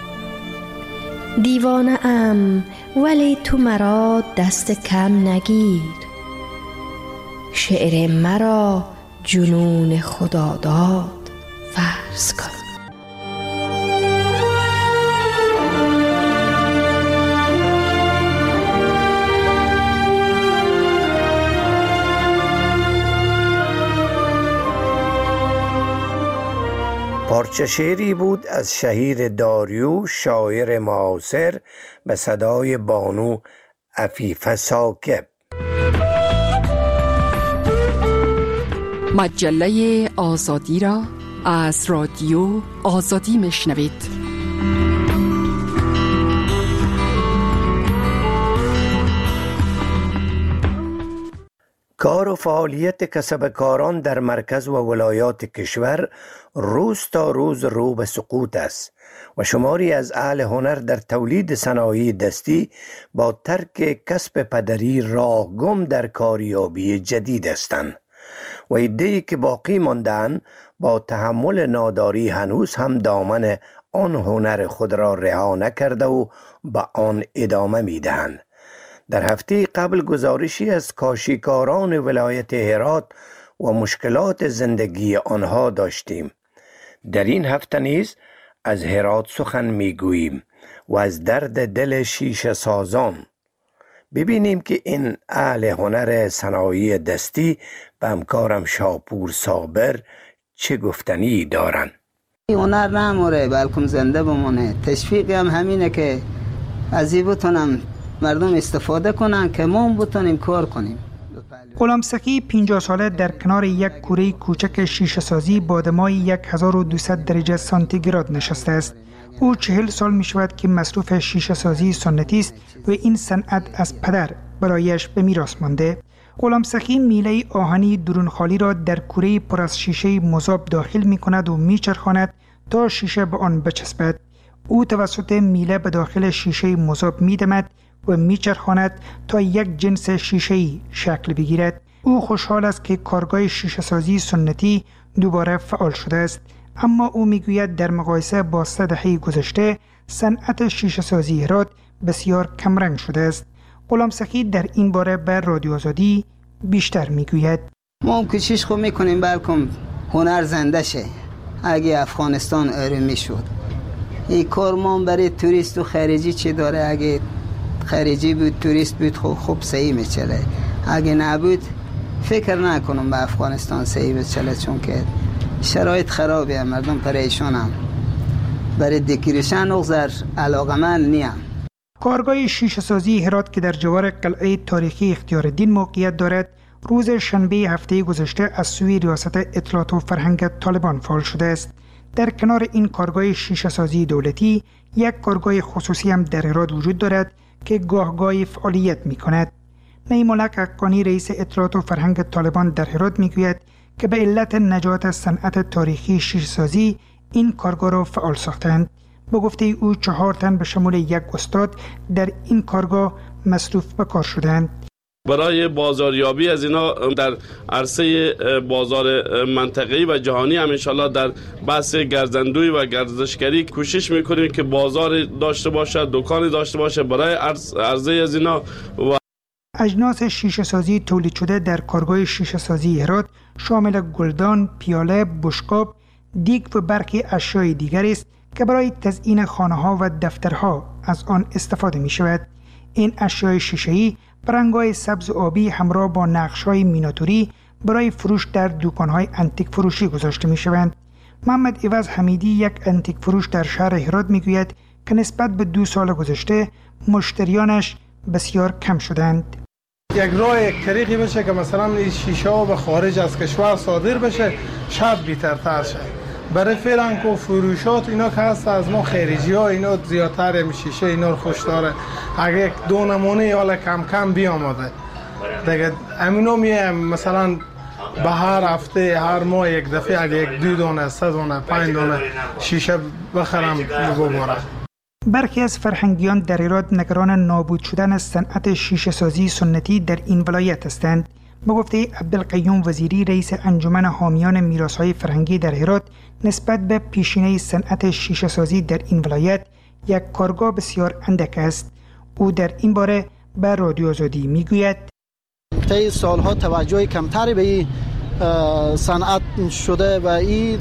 دیوانه ام ولی تو مرا دست کم نگیر، شعر مرا جنون خداداد فرض کن. پارچه شعری بود از شهیر داریوش، شاعر معاصر، به صدای بانو عفیفه ثاقب. مجله آزادی را از رادیو آزادی میشنوید. کار و فعالیت کسبکاران در مرکز و ولایات کشور روز تا روز رو به سقوط است و شماری از اهل هنر در تولید صنایع دستی با ترک کسب پدری راه گم در کاریابی جدید هستند و عده‌ای که باقی مانده‌اند با تحمل ناداری هنوز هم دامن آن هنر خود را رها نکرده و به آن ادامه می‌دهند. در هفته قبل گزارشی از کاشیکاران ولایت هرات و مشکلات زندگی آنها داشتیم. در این هفته نیز از هرات سخن میگوییم و از درد دل شیشه سازان. ببینیم که این اهل هنر صنایع دستی به همکارم شاپور صابر چه گفتنی دارن. هنر نموره بلکه زنده بمونه. تشویقی هم همینه که از این بتونم مردم استفاده کنن که ما بتونیم کار کنیم. غلام سکی پنجاه ساله در کنار یک کوره کوچک شیشه سازی با دمای یک هزار و دویست درجه سانتیگراد نشسته است. او چهل سال می شود که مصروف شیشه سازی سنتی است و این صنعت از پدر برایش به میراث مانده. غلام سکی میله آهنی درون خالی را در کوره پر از شیشه مذاب داخل می کند و می چرخاند تا شیشه به آن بچسبد. او توسط میله به داخل شیشه مذاب می دمد و میچرخاند تا یک جنس شیشه‌ای شکل بگیرد. او خوشحال است که کارگاه شیشه سازی سنتی دوباره فعال شده است، اما او میگوید در مقایسه با سه دهه گذشته صنعت شیشه سازی هرات بسیار کمرنگ شده است. غلام سکی در این باره به رادیو آزادی بیشتر میگوید. ما کوشش خو میکنیم بلکه هنر زنده شه. اگه افغانستان آروم شد این کار ما برای توریست و خارجی چی داره؟ اگه خارجی بود توریست بود خوب خوب صحیح میچله، اگه نبود فکر نکنم به افغانستان صحیح بچله، چون که شرایط خرابه، مردم پریشان هم برای دکیرشن اغزر علاقمند نیم. کارگاه شیشه سازی هرات که در جوار قلعه تاریخی اختیارالدین موقعیت دارد روز شنبه هفته گذشته از سوی ریاست اطلاعات و فرهنگ طالبان فعال شده است. در کنار این کارگاه شیشه سازی دولتی یک کارگاه خصوصی هم در هرات وجود دارد که گاه گاهی فعالیت می کند. نیمالک حقانی رئیس اطلاعات و فرهنگ طالبان در هرات می گوید که به علت نجات صنعت تاریخی شیشه سازی این کارگاه را فعال ساختند. به گفته او چهار تن به شمول یک استاد در این کارگاه مصروف به کار شدند. برای بازاریابی از اینا در عرصه بازار منطقه‌ای و جهانی هم انشالله در بحث گردندوی و گردشگری کوشش میکنیم که بازار داشته باشه، دکانی داشته باشه برای عرضه از اینا. و اجناس شیشه سازی تولید شده در کارگاه شیشه سازی هرات شامل گلدان، پیاله، بشقاب، دیگ و برخی اشیاء دیگر است که برای تزیین خانه‌ها و دفترها از آن استفاده می شود. این اشیاء شیشه‌ای برنگ‌های سبز و آبی همراه با نقش‌های میناتوری برای فروش در دکان‌های انتیک فروشی گذاشته می‌شوند. محمد عوض حمیدی یک انتیک فروش در شهر هرات می‌گوید که نسبت به دو سال گذشته مشتریانش بسیار کم شدند. یک راه یک طریقی بشه که مثلا این شیشه ها به خارج از کشور صادر بشه، شب بی‌ترتر شه. برای فعلا که فروشات اینا که هست از ما خارجی ها اینا زیادتر شیشه اینا رو خوش داره. اگه یک دو نمونه حالا کم کم بیامده دیگه امینا میایم مثلا به هر هفته هر ماه یک دفعه اگه یک دو دونه سه دونه پنج دونه شیشه بخرم ببرم. برخی از فرهنگیان در هرات نگران نابود شدن صنعت شیشه سازی سنتی در این ولایت هستند. به گفته عبدالقیوم وزیری رئیس انجمن حامیان میراث‌های فرهنگی در هرات نسبت به پیشینه صنعت شیشه سازی در این ولایت یک کارگاه بسیار اندک است. او در این باره به رادیو آزادی میگوید طی سالها توجه کمتری به این صنعت شده و این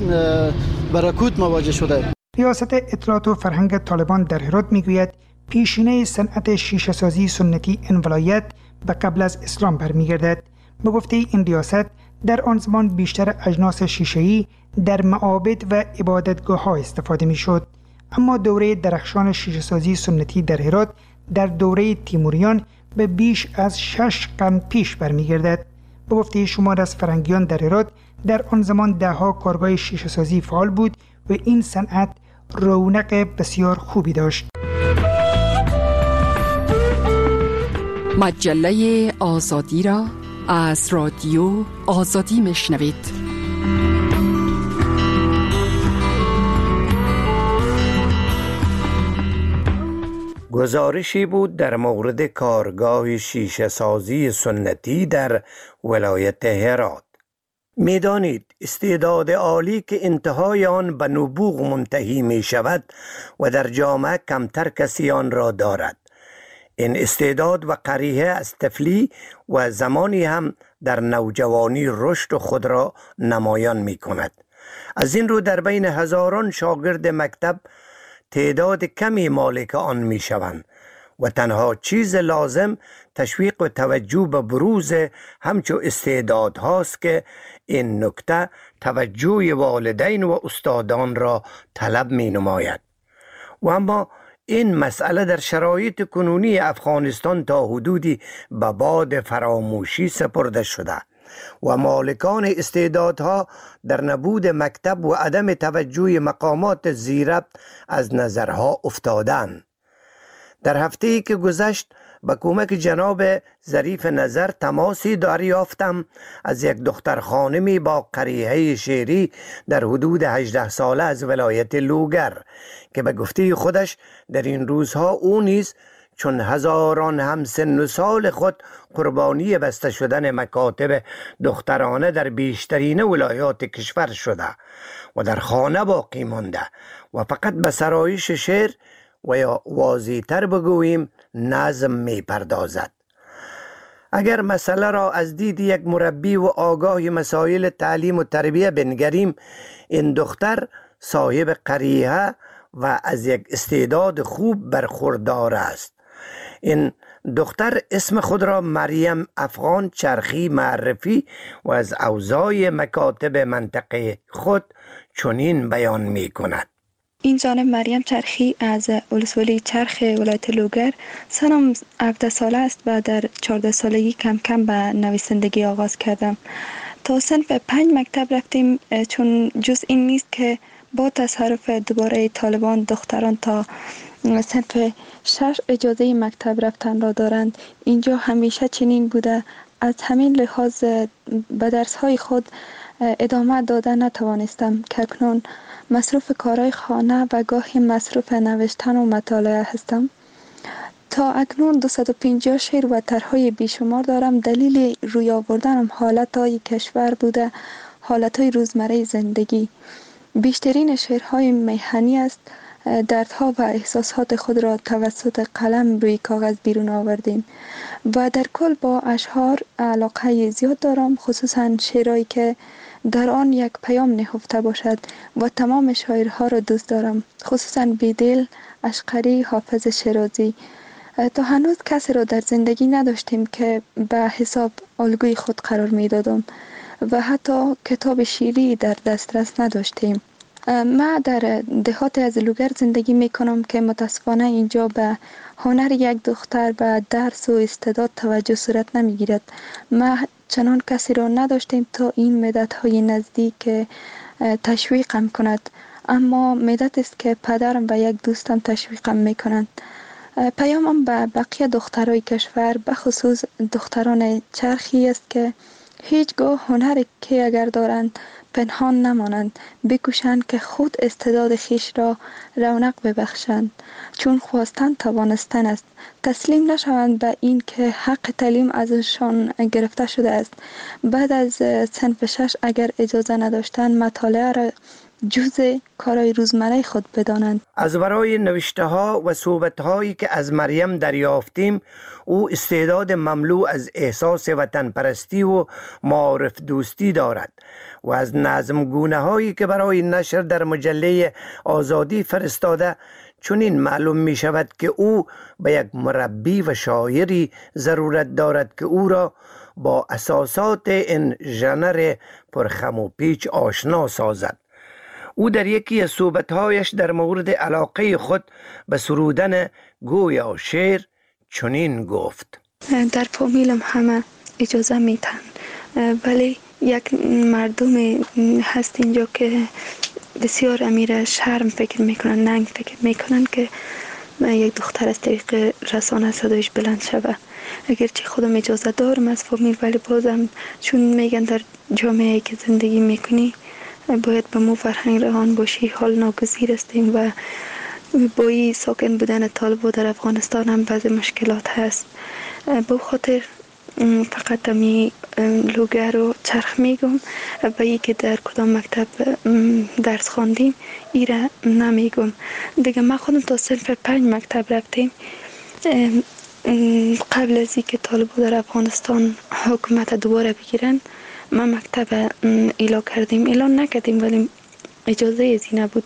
برکوت مواجه شده. ریاست اطلاعات و فرهنگ طالبان در هرات میگوید پیشینه صنعت شیشه سازی سنتی این ولایت به قبل از اسلام برمیگردد. به گفته این ریاست در آن زمان بیشتر اجناس شیشه‌ای در معابد و عبادتگاه ها استفاده می شد، اما دوره درخشان شیشه سازی سنتی در هرات در دوره تیموریان به بیش از شش قرن پیش برمیگردد. به گفته شمار از فرنگیان در هرات در آن زمان ده ها کارگاه شیشه سازی فعال بود و این صنعت رونق بسیار خوبی داشت. مجله آزادی را از رادیو آزادی میشنوید. گزارشی بود در مورد کارگاه شیشه سازی سنتی در ولایت هرات. میدانید استعداد عالی که انتهای آن به نبوغ منتهی می شود و در جامعه کمتر کسی آن را دارد. این استعداد و قریحه از طفلی و زمانی هم در نوجوانی رشد خود را نمایان می کند. از این رو در بین هزاران شاگرد مکتب تعداد کمی مالک آن می شوند و تنها چیز لازم تشویق و توجه به بروز همچو استعداد هاست که این نکته توجه والدین و استادان را طلب می نماید. و اما این مسئله در شرایط کنونی افغانستان تا حدودی به باد فراموشی سپرده شده و مالکان استعدادها در نبود مکتب و عدم توجه مقامات زیربط از نظرها افتادند. در هفته‌ای که گذشت با کمک جناب ظریف نظر تماسی دریافتم از یک دختر خانمی با قریحه شعری در حدود هجده ساله از ولایت لوگر که به گفته خودش در این روزها او نیز چون هزاران همسن و سال خود قربانی بسته شدن مکاتب دخترانه در بیشترین ولایات کشور شده و در خانه باقی مانده و فقط به سرایش شعر و یا واضح‌تر بگوییم نظم می پردازد. اگر مسئله را از دید یک مربی و آگاه مسائل تعلیم و تربیه بنگریم، این دختر صاحب قریحه و از یک استعداد خوب برخوردار است. این دختر اسم خود را مریم افغان چرخی معرفی و از اوضاع مکاتب منطقه خود چنین بیان می کند. این جانب مریم چرخی از ولسوالی چرخ ولایت لوگر. سنم هفده ساله است و در چهارده سالگی کم کم به نویسندگی آغاز کردم. تا صنف پنج مکتب رفتیم، چون جز این نیست که با تصرف دوباره طالبان دختران تا صنف شش اجازه مکتب رفتن را دارند. اینجا همیشه چنین بوده. از همین لحاظ به درس های خود ادامه دادن نتوانستم که اکنون مصروف کارهای خانه و گاهی مصروف نوشتن و مطالعه هستم. تا اکنون دویست و پنجاه شعر و طرحهای بیشمار دارم. دلیل روی آوردنم حالتهای کشور بوده، حالتهای روزمره زندگی. بیشترین شعرهای میهنی است. دردها و احساسات خود را توسط قلم روی کاغذ بیرون آوردیم و در کل با اشعار علاقه زیاد دارم، خصوصا شعرهایی که در آن یک پیام نهفته باشد و تمام شاعرها را دوست دارم، خصوصا بیدل، اشقری، حافظ شیرازی. تا هنوز کسی را در زندگی نداشتیم که به حساب الگوی خود قرار می دادم و حتی کتاب شیری در دسترس نداشتیم. ما در دهات از لوگر زندگی می کنم که متاسفانه اینجا به هنر یک دختر به درس و استعداد توجه صورت نمی گیرد. ما چنان کسی را نداشتیم تا این مدت های نزدیک تشویقم کند، اما مدت است که پدرم و یک دوستم تشویقم می کنند. پیامم به بقیه دخترای کشور، به خصوص دختران چرخی است که هیچگاه هنر که اگر دارند پنهان نمانند، بکوشند که خود استعداد خیش را رونق ببخشند، چون خواستن توانستن است. تسلیم نشوند به این که حق تعلیم ازشان گرفته شده است. بعد از صنف شش اگر اجازه نداشتند مطالعه را جزء کارهای روزمره خود بدانند. از برای نوشته ها و صحبت هایی که از مریم دریافتیم، او استعداد مملو از احساس وطن پرستی و معارف دوستی دارد و از نظم گونه هایی که برای نشر در مجله آزادی فرستاده چنین معلوم می شود که او به یک مربی و شاعری ضرورت دارد که او را با اساسات این ژانر پرخم و پیچ آشنا سازد. او در یکی از صحبت‌هایش در مورد علاقه خود به سرودن گویا شعر چنین گفت: در فامیلم همه اجازه میتن، ولی یک مردم هست اینجا که بسیار امیر شرم فکر میکنن، ننگ فکر میکنن که یک دختر از طریق رسانه صدایش بلند شود. اگرچه خودم اجازه دارم از فامیل، ولی بازم چون میگن در جامعه که زندگی میکنی باید به مو فرهنگ رهان باشی، حال ناگزیر استیم و با این ساکن بودن طالبا در افغانستان هم بعضی مشکلات هست. به خاطر فقط می لوگه رو چرخ میگم و ای که در کدام مکتب درس خواندیم ایره نمیگم دیگه. ما خودم تا صنف پنج مکتب رفتیم قبل از اینکه طالبا در افغانستان حکومت دوباره بگیرن. ما مکتب اعلان کردیم، اعلان نکردیم ولی اجازه ازی نبود.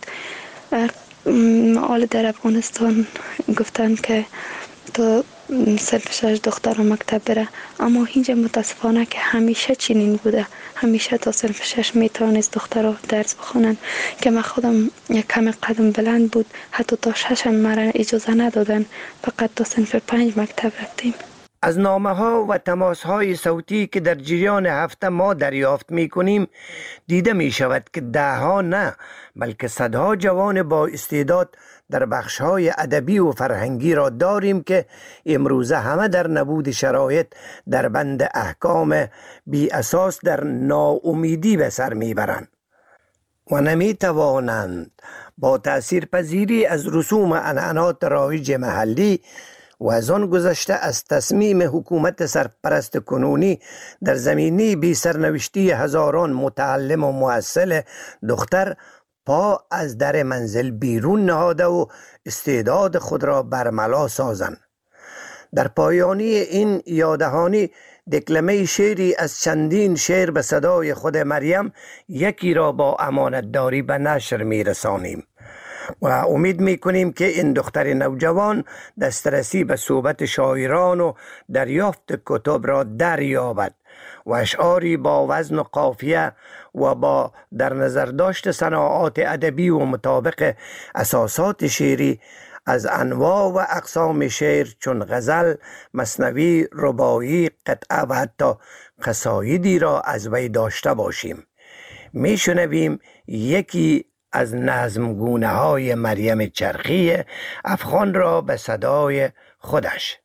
آل در افغانستان گفتن که تا صنف شش دختر مکتب بره، اما اینجا متاسفانه که همیشه چنین بوده، همیشه تا صنف شش میتونست دخترها درس بخونن که من خودم یک کم قدم بلند بود، حتی تا شش هم مرا اجازه ندادن، فقط تا صنف پنج مکتب رفتیم. از نامه ها و تماس های صوتی که در جریان هفته ما دریافت می کنیم دیده می شود که ده ها نه بلکه صدها جوان با استعداد در بخش های ادبی و فرهنگی را داریم که امروزه همه در نبود شرایط در بند احکام بی اساس در ناامیدی به سر می برند و نمی توانند با تأثیر پذیری از رسوم عنعنات رایج محلی و از آن گذشته از تصمیم حکومت سرپرست کنونی در زمینه بی سرنوشتی هزاران متعلم و مؤصل دختر پا از در منزل بیرون نهاده و استعداد خود را برملا سازند. در پایانی این یادهانی دکلمه شعری از چندین شعر به صدای خود مریم یکی را با امانتداری به نشر می رسانیم و امید می کنیم که این دختر نوجوان دسترسی به صحبت شاعران و دریافت کتب را دریابد و اشعاری با وزن و قافیه و با در نظر داشت صناعات ادبی و مطابق اساسات شعری از انواع و اقسام شعر چون غزل، مثنوی، رباعی، قطعه و حتی قصایدی را از وی داشته باشیم. می شنویم یکی از نظمگونه های مریم چرخی افغان را به صدای خودش.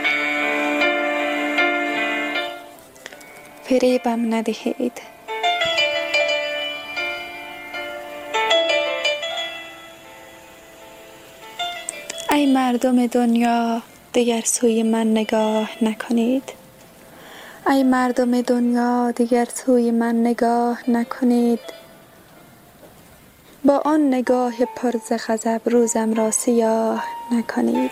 فریبم ندهید، ای مردم دنیا دیگر سوی من نگاه نکنید. ای مردم دنیا دیگر سوی من نگاه نکنید. با آن نگاه پر ز غضب روزم را سیاه نکنید.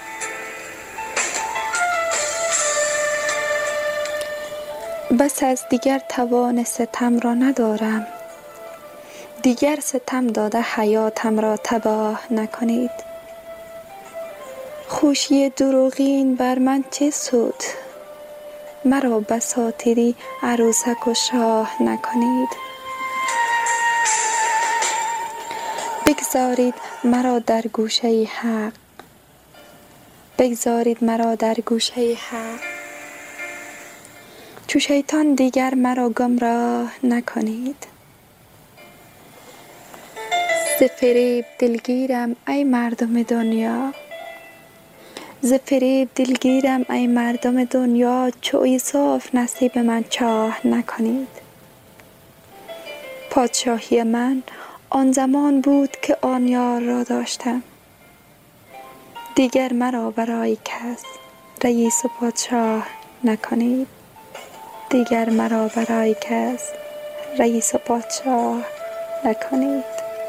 بس از دیگر توان ستم را ندارم، دیگر ستم داده حیاتم را تباه نکنید. خوشی دروغین بر من چه سود، مرا بساطری عروسک و شاه نکنید. بگذارید مرا در گوشه حق، بگذارید مرا در گوشه حق. چو شیطان دیگر مرا گمراه نکنید. ز فریب دلگیرم ای مردم دنیا، ز فریب دلگیرم ای مردم دنیا. چو ایساف نصیب من چاه نکنید. پادشاهی من آن زمان بود که آن یار را داشتم، دیگر مرا برای کس رئیس و پادشاه نکنید. دیگر مرا برای کس رئیس و پادشاه نکنید.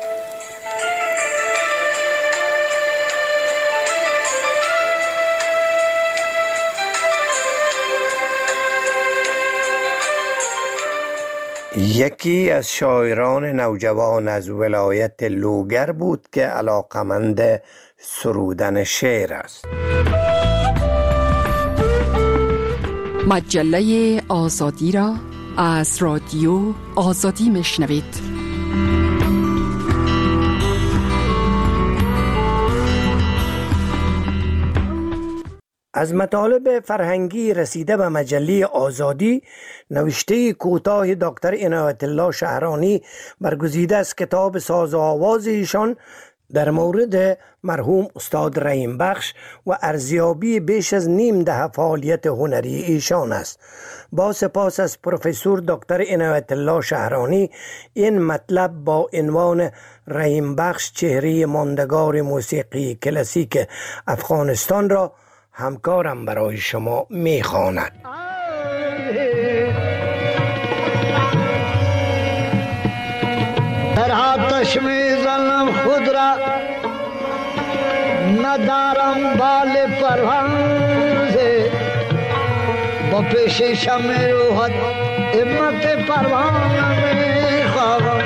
یکی از شاعران نوجوان از ولایت لوگر بود که علاقمند سرودن شعر است. مجله آزادی را از رادیو آزادی میشنوید. از مطالب فرهنگی رسیده به مجله آزادی نوشته کوتاه دکتر عنایت الله شهرانی برگزیده از کتاب ساز و آواز ایشان در مورد مرحوم استاد رحیم بخش و ارزیابی بیش از نیم دهه فعالیت هنری ایشان است. با سپاس از پروفسور دکتر عنایت الله شهرانی، این مطلب با عنوان رحیم بخش چهره ماندگار موسیقی کلاسیک افغانستان را همکارم برای شما می‌خواند. در آتش می‌زنم خود را، ندارم بال پروانه، با پیش شمع روحت همت پروانه می‌خواهم.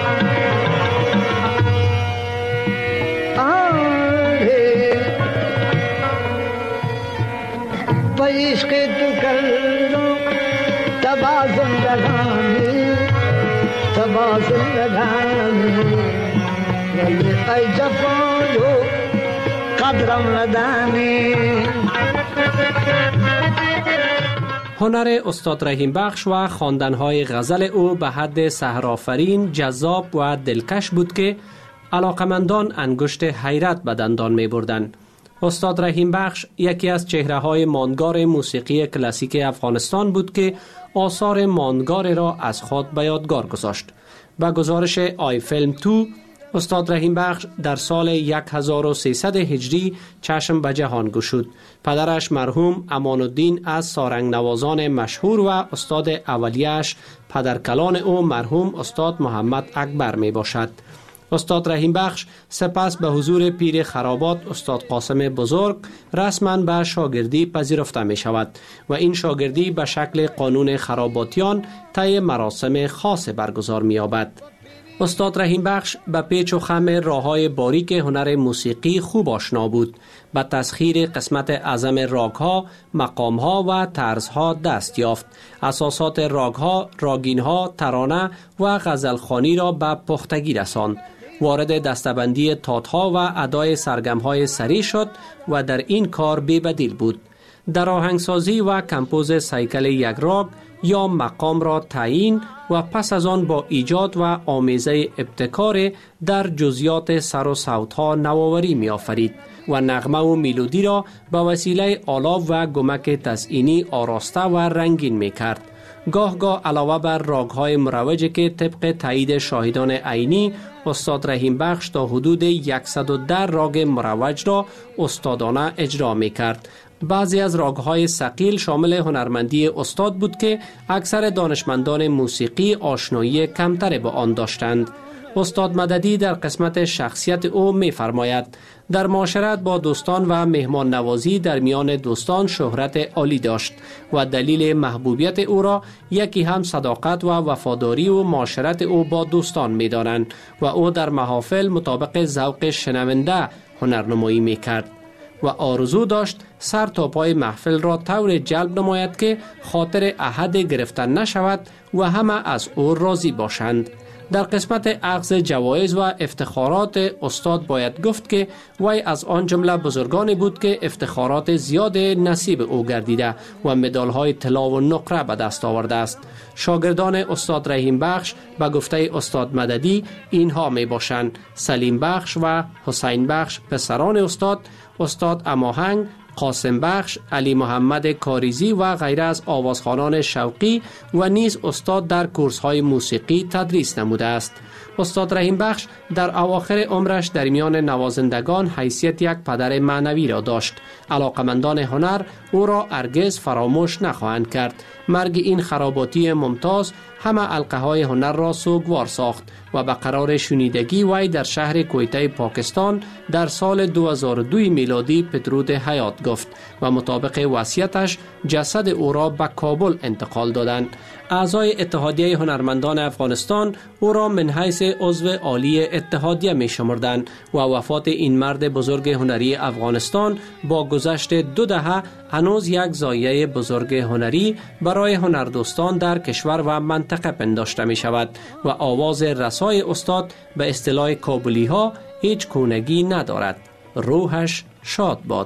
با عشق تو کردم تبا زندگانی، تبا زندگانی، ولی ای جفایو قدرم ندانی. هنر استاد رحیم بخش و خواندن‌های غزل او به حد سحرآفرین، جذاب و دلکش بود که علاقمندان انگشت حیرت به دندان می‌بردند. استاد رحیم بخش یکی از چهره‌های ماندگار موسیقی کلاسیک افغانستان بود که آثار ماندگار را از خود به یادگار گذاشت. با گزارش آی فیلم دو، استاد رحیم بخش در سال هزار و سیصد هجری چشم به جهان گشود. پدرش مرحوم امان الدین از سارنگ نوازان مشهور و استاد اولیه‌اش پدرکلان او مرحوم استاد محمد اکبر می باشد. استاد رحیم بخش سپس به حضور پیر خرابات استاد قاسم بزرگ رسما به شاگردی پذیرفته می شود و این شاگردی به شکل قانون خراباتیان طی مراسم خاص برگزار می یابد. استاد رحیم بخش به پیچ و خم راه‌های باریک هنر موسیقی خوب آشنا بود. به تسخیر قسمت اعظم راگ‌ها، مقام‌ها و طرزها دست یافت. اساسات راگ‌ها، راگین‌ها، ترانه و غزلخوانی را به پختگی رساند. وارد دستبندی تات‌ها و ادای سرگم‌های سری شد و در این کار بی‌بدیل بود. در آهنگسازی و کمپوز سیکل یک راگ یا مقام را تعیین و پس از آن با ایجاد و آمیزه ابتکار در جزئیات سر و صوت‌ها نوآوری می‌آفرید و نغمه و ملودی را به وسیله آلاو و گمک تزئینی آراسته و رنگین می‌کرد. گاه گاه علاوه بر راگ‌های مروجی که طبق تایید شاهدان عینی استاد رحیم بخش تا حدود صد و ده راگ مروج را استادانه اجرا می‌کرد. بعضی از راگ‌های ثقیل شامل هنرمندی استاد بود که اکثر دانشمندان موسیقی آشنایی کمتر با آن داشتند. استاد مددی در قسمت شخصیت او می‌فرماید: در معاشرت با دوستان و مهمان نوازی در میان دوستان شهرت عالی داشت و دلیل محبوبیت او را یکی هم صداقت و وفاداری و معاشرت او با دوستان می‌دانند و او در محافل مطابق ذوق شنونده هنرنمایی می‌کرد و آرزو داشت سر تا پای محفل را طور جلب نماید که خاطر احد گرفتن نشود و همه از او راضی باشند. در قسمت اخذ جوایز و افتخارات استاد باید گفت که وی از آن جمله بزرگانی بود که افتخارات زیاد نصیب او گردیده و مدال‌های طلا و نقره به دست آورده است. شاگردان استاد رحیم بخش به گفته استاد مددی اینها می باشند: سلیم بخش و حسین بخش پسران استاد، استاد اماهنگ، قاسم بخش، علی محمد کاریزی و غیره از آوازخوانان شوقی و نیز استاد در کورس‌های موسیقی تدریس نموده است. استاد رحیم بخش در اواخر عمرش در میان نوازندگان حیثیت یک پدر معنوی را داشت. علاقمندان هنر او را هرگز فراموش نخواهند کرد. مرگ این خراباتی ممتاز همه حلقه های هنر را سوگوار ساخت و به قرار شنیدگی وی در شهر کویته پاکستان در سال دو هزار و دو میلادی پدرود حیات گفت و مطابق وصیتش جسد او را به کابل انتقال دادند. اعضای اتحادیه هنرمندان افغانستان او را من حیث عضو عالی اتحادیه می شمردند و وفات این مرد بزرگ هنری افغانستان با گذشت دو دهه هنوز یک زایه بزرگ هنری برای هنردوستان در کشور و منطقه پنداشته می شود و آواز رسای استاد به اصطلاح کابلی ها هیچ کونگی ندارد. روحش شاد باد.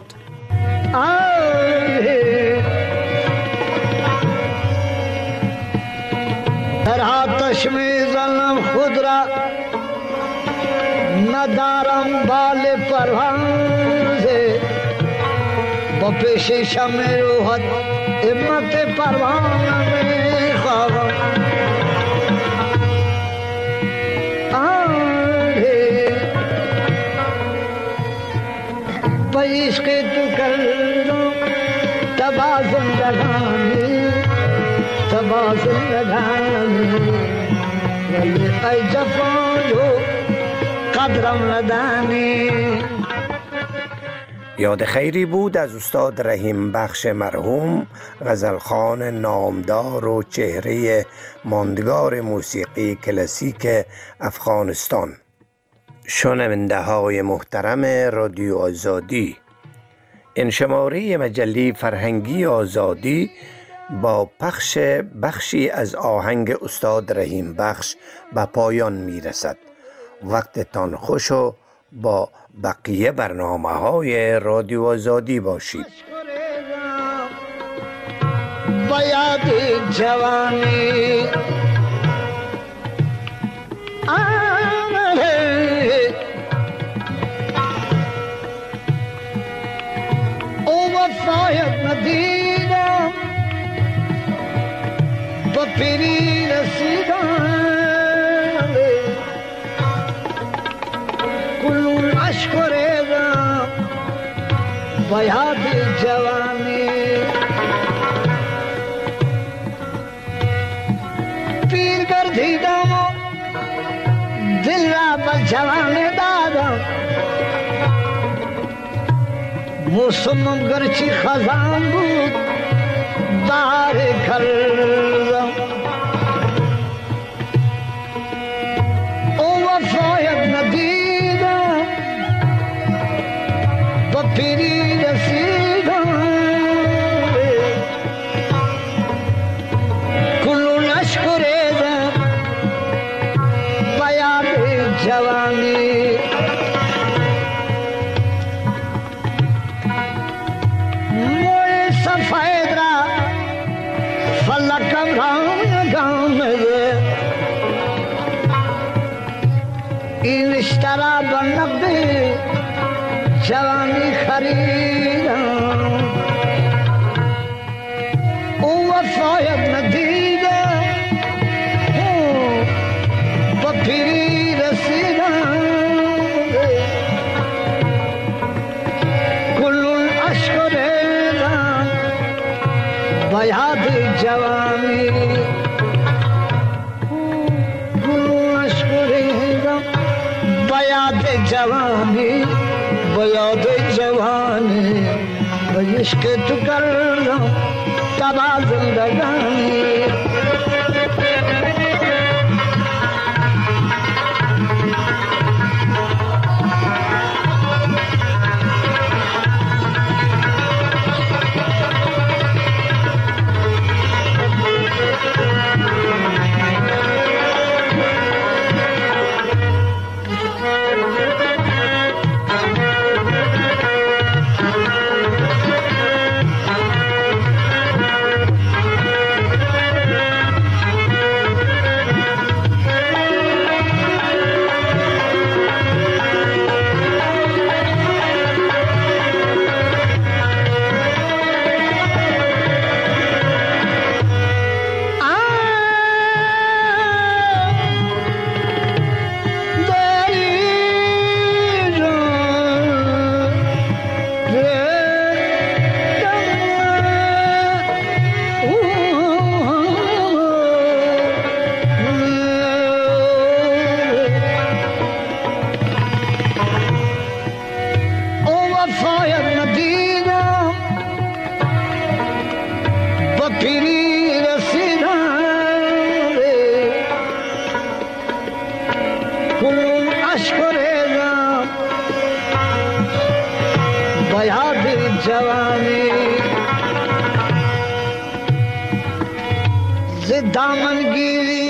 در آتش می زنم خود را، ندارم بال پروازه با پیش شمع روحت امت پروانه میخوام آره با عشق تو کردم تبا زندگانی تبا زندگانی ولی ای جفایو قدرم ندانی. یاد خیری بود از استاد رحیم بخش مرحوم، غزلخوان نامدار و چهره ماندگار موسیقی کلاسیک افغانستان. شنونده های محترم رادیو آزادی، این شماره مجله فرهنگی آزادی با پخش بخشی از آهنگ استاد رحیم بخش به پایان می رسد. وقتتان خوش و با بقیه برنامه های رادیو آزادی باشید. با یاد جوانی او وفایت ندیدم با پیری رسیدم کلون عشق ریزم با یاد جوانی پیر گردیدم و دل را به جوانی دادم موسمم گرچه خزان بود بهار کردم او وفایت ندیدم با پیری رسیدم کلون عشق ریزم با یاد جوانی موی سفید را فلکم رنگم ده این اشترا بنقدی جوانی خریدم او وفایت ندیده با پیری رسیدم کلون عشق ریزم با یاد جوانی کلون عشق ریزم با یاد جوانی با یاد جوانی با عشق تو کردم تبا زندگانی جوانی ز دامن گیری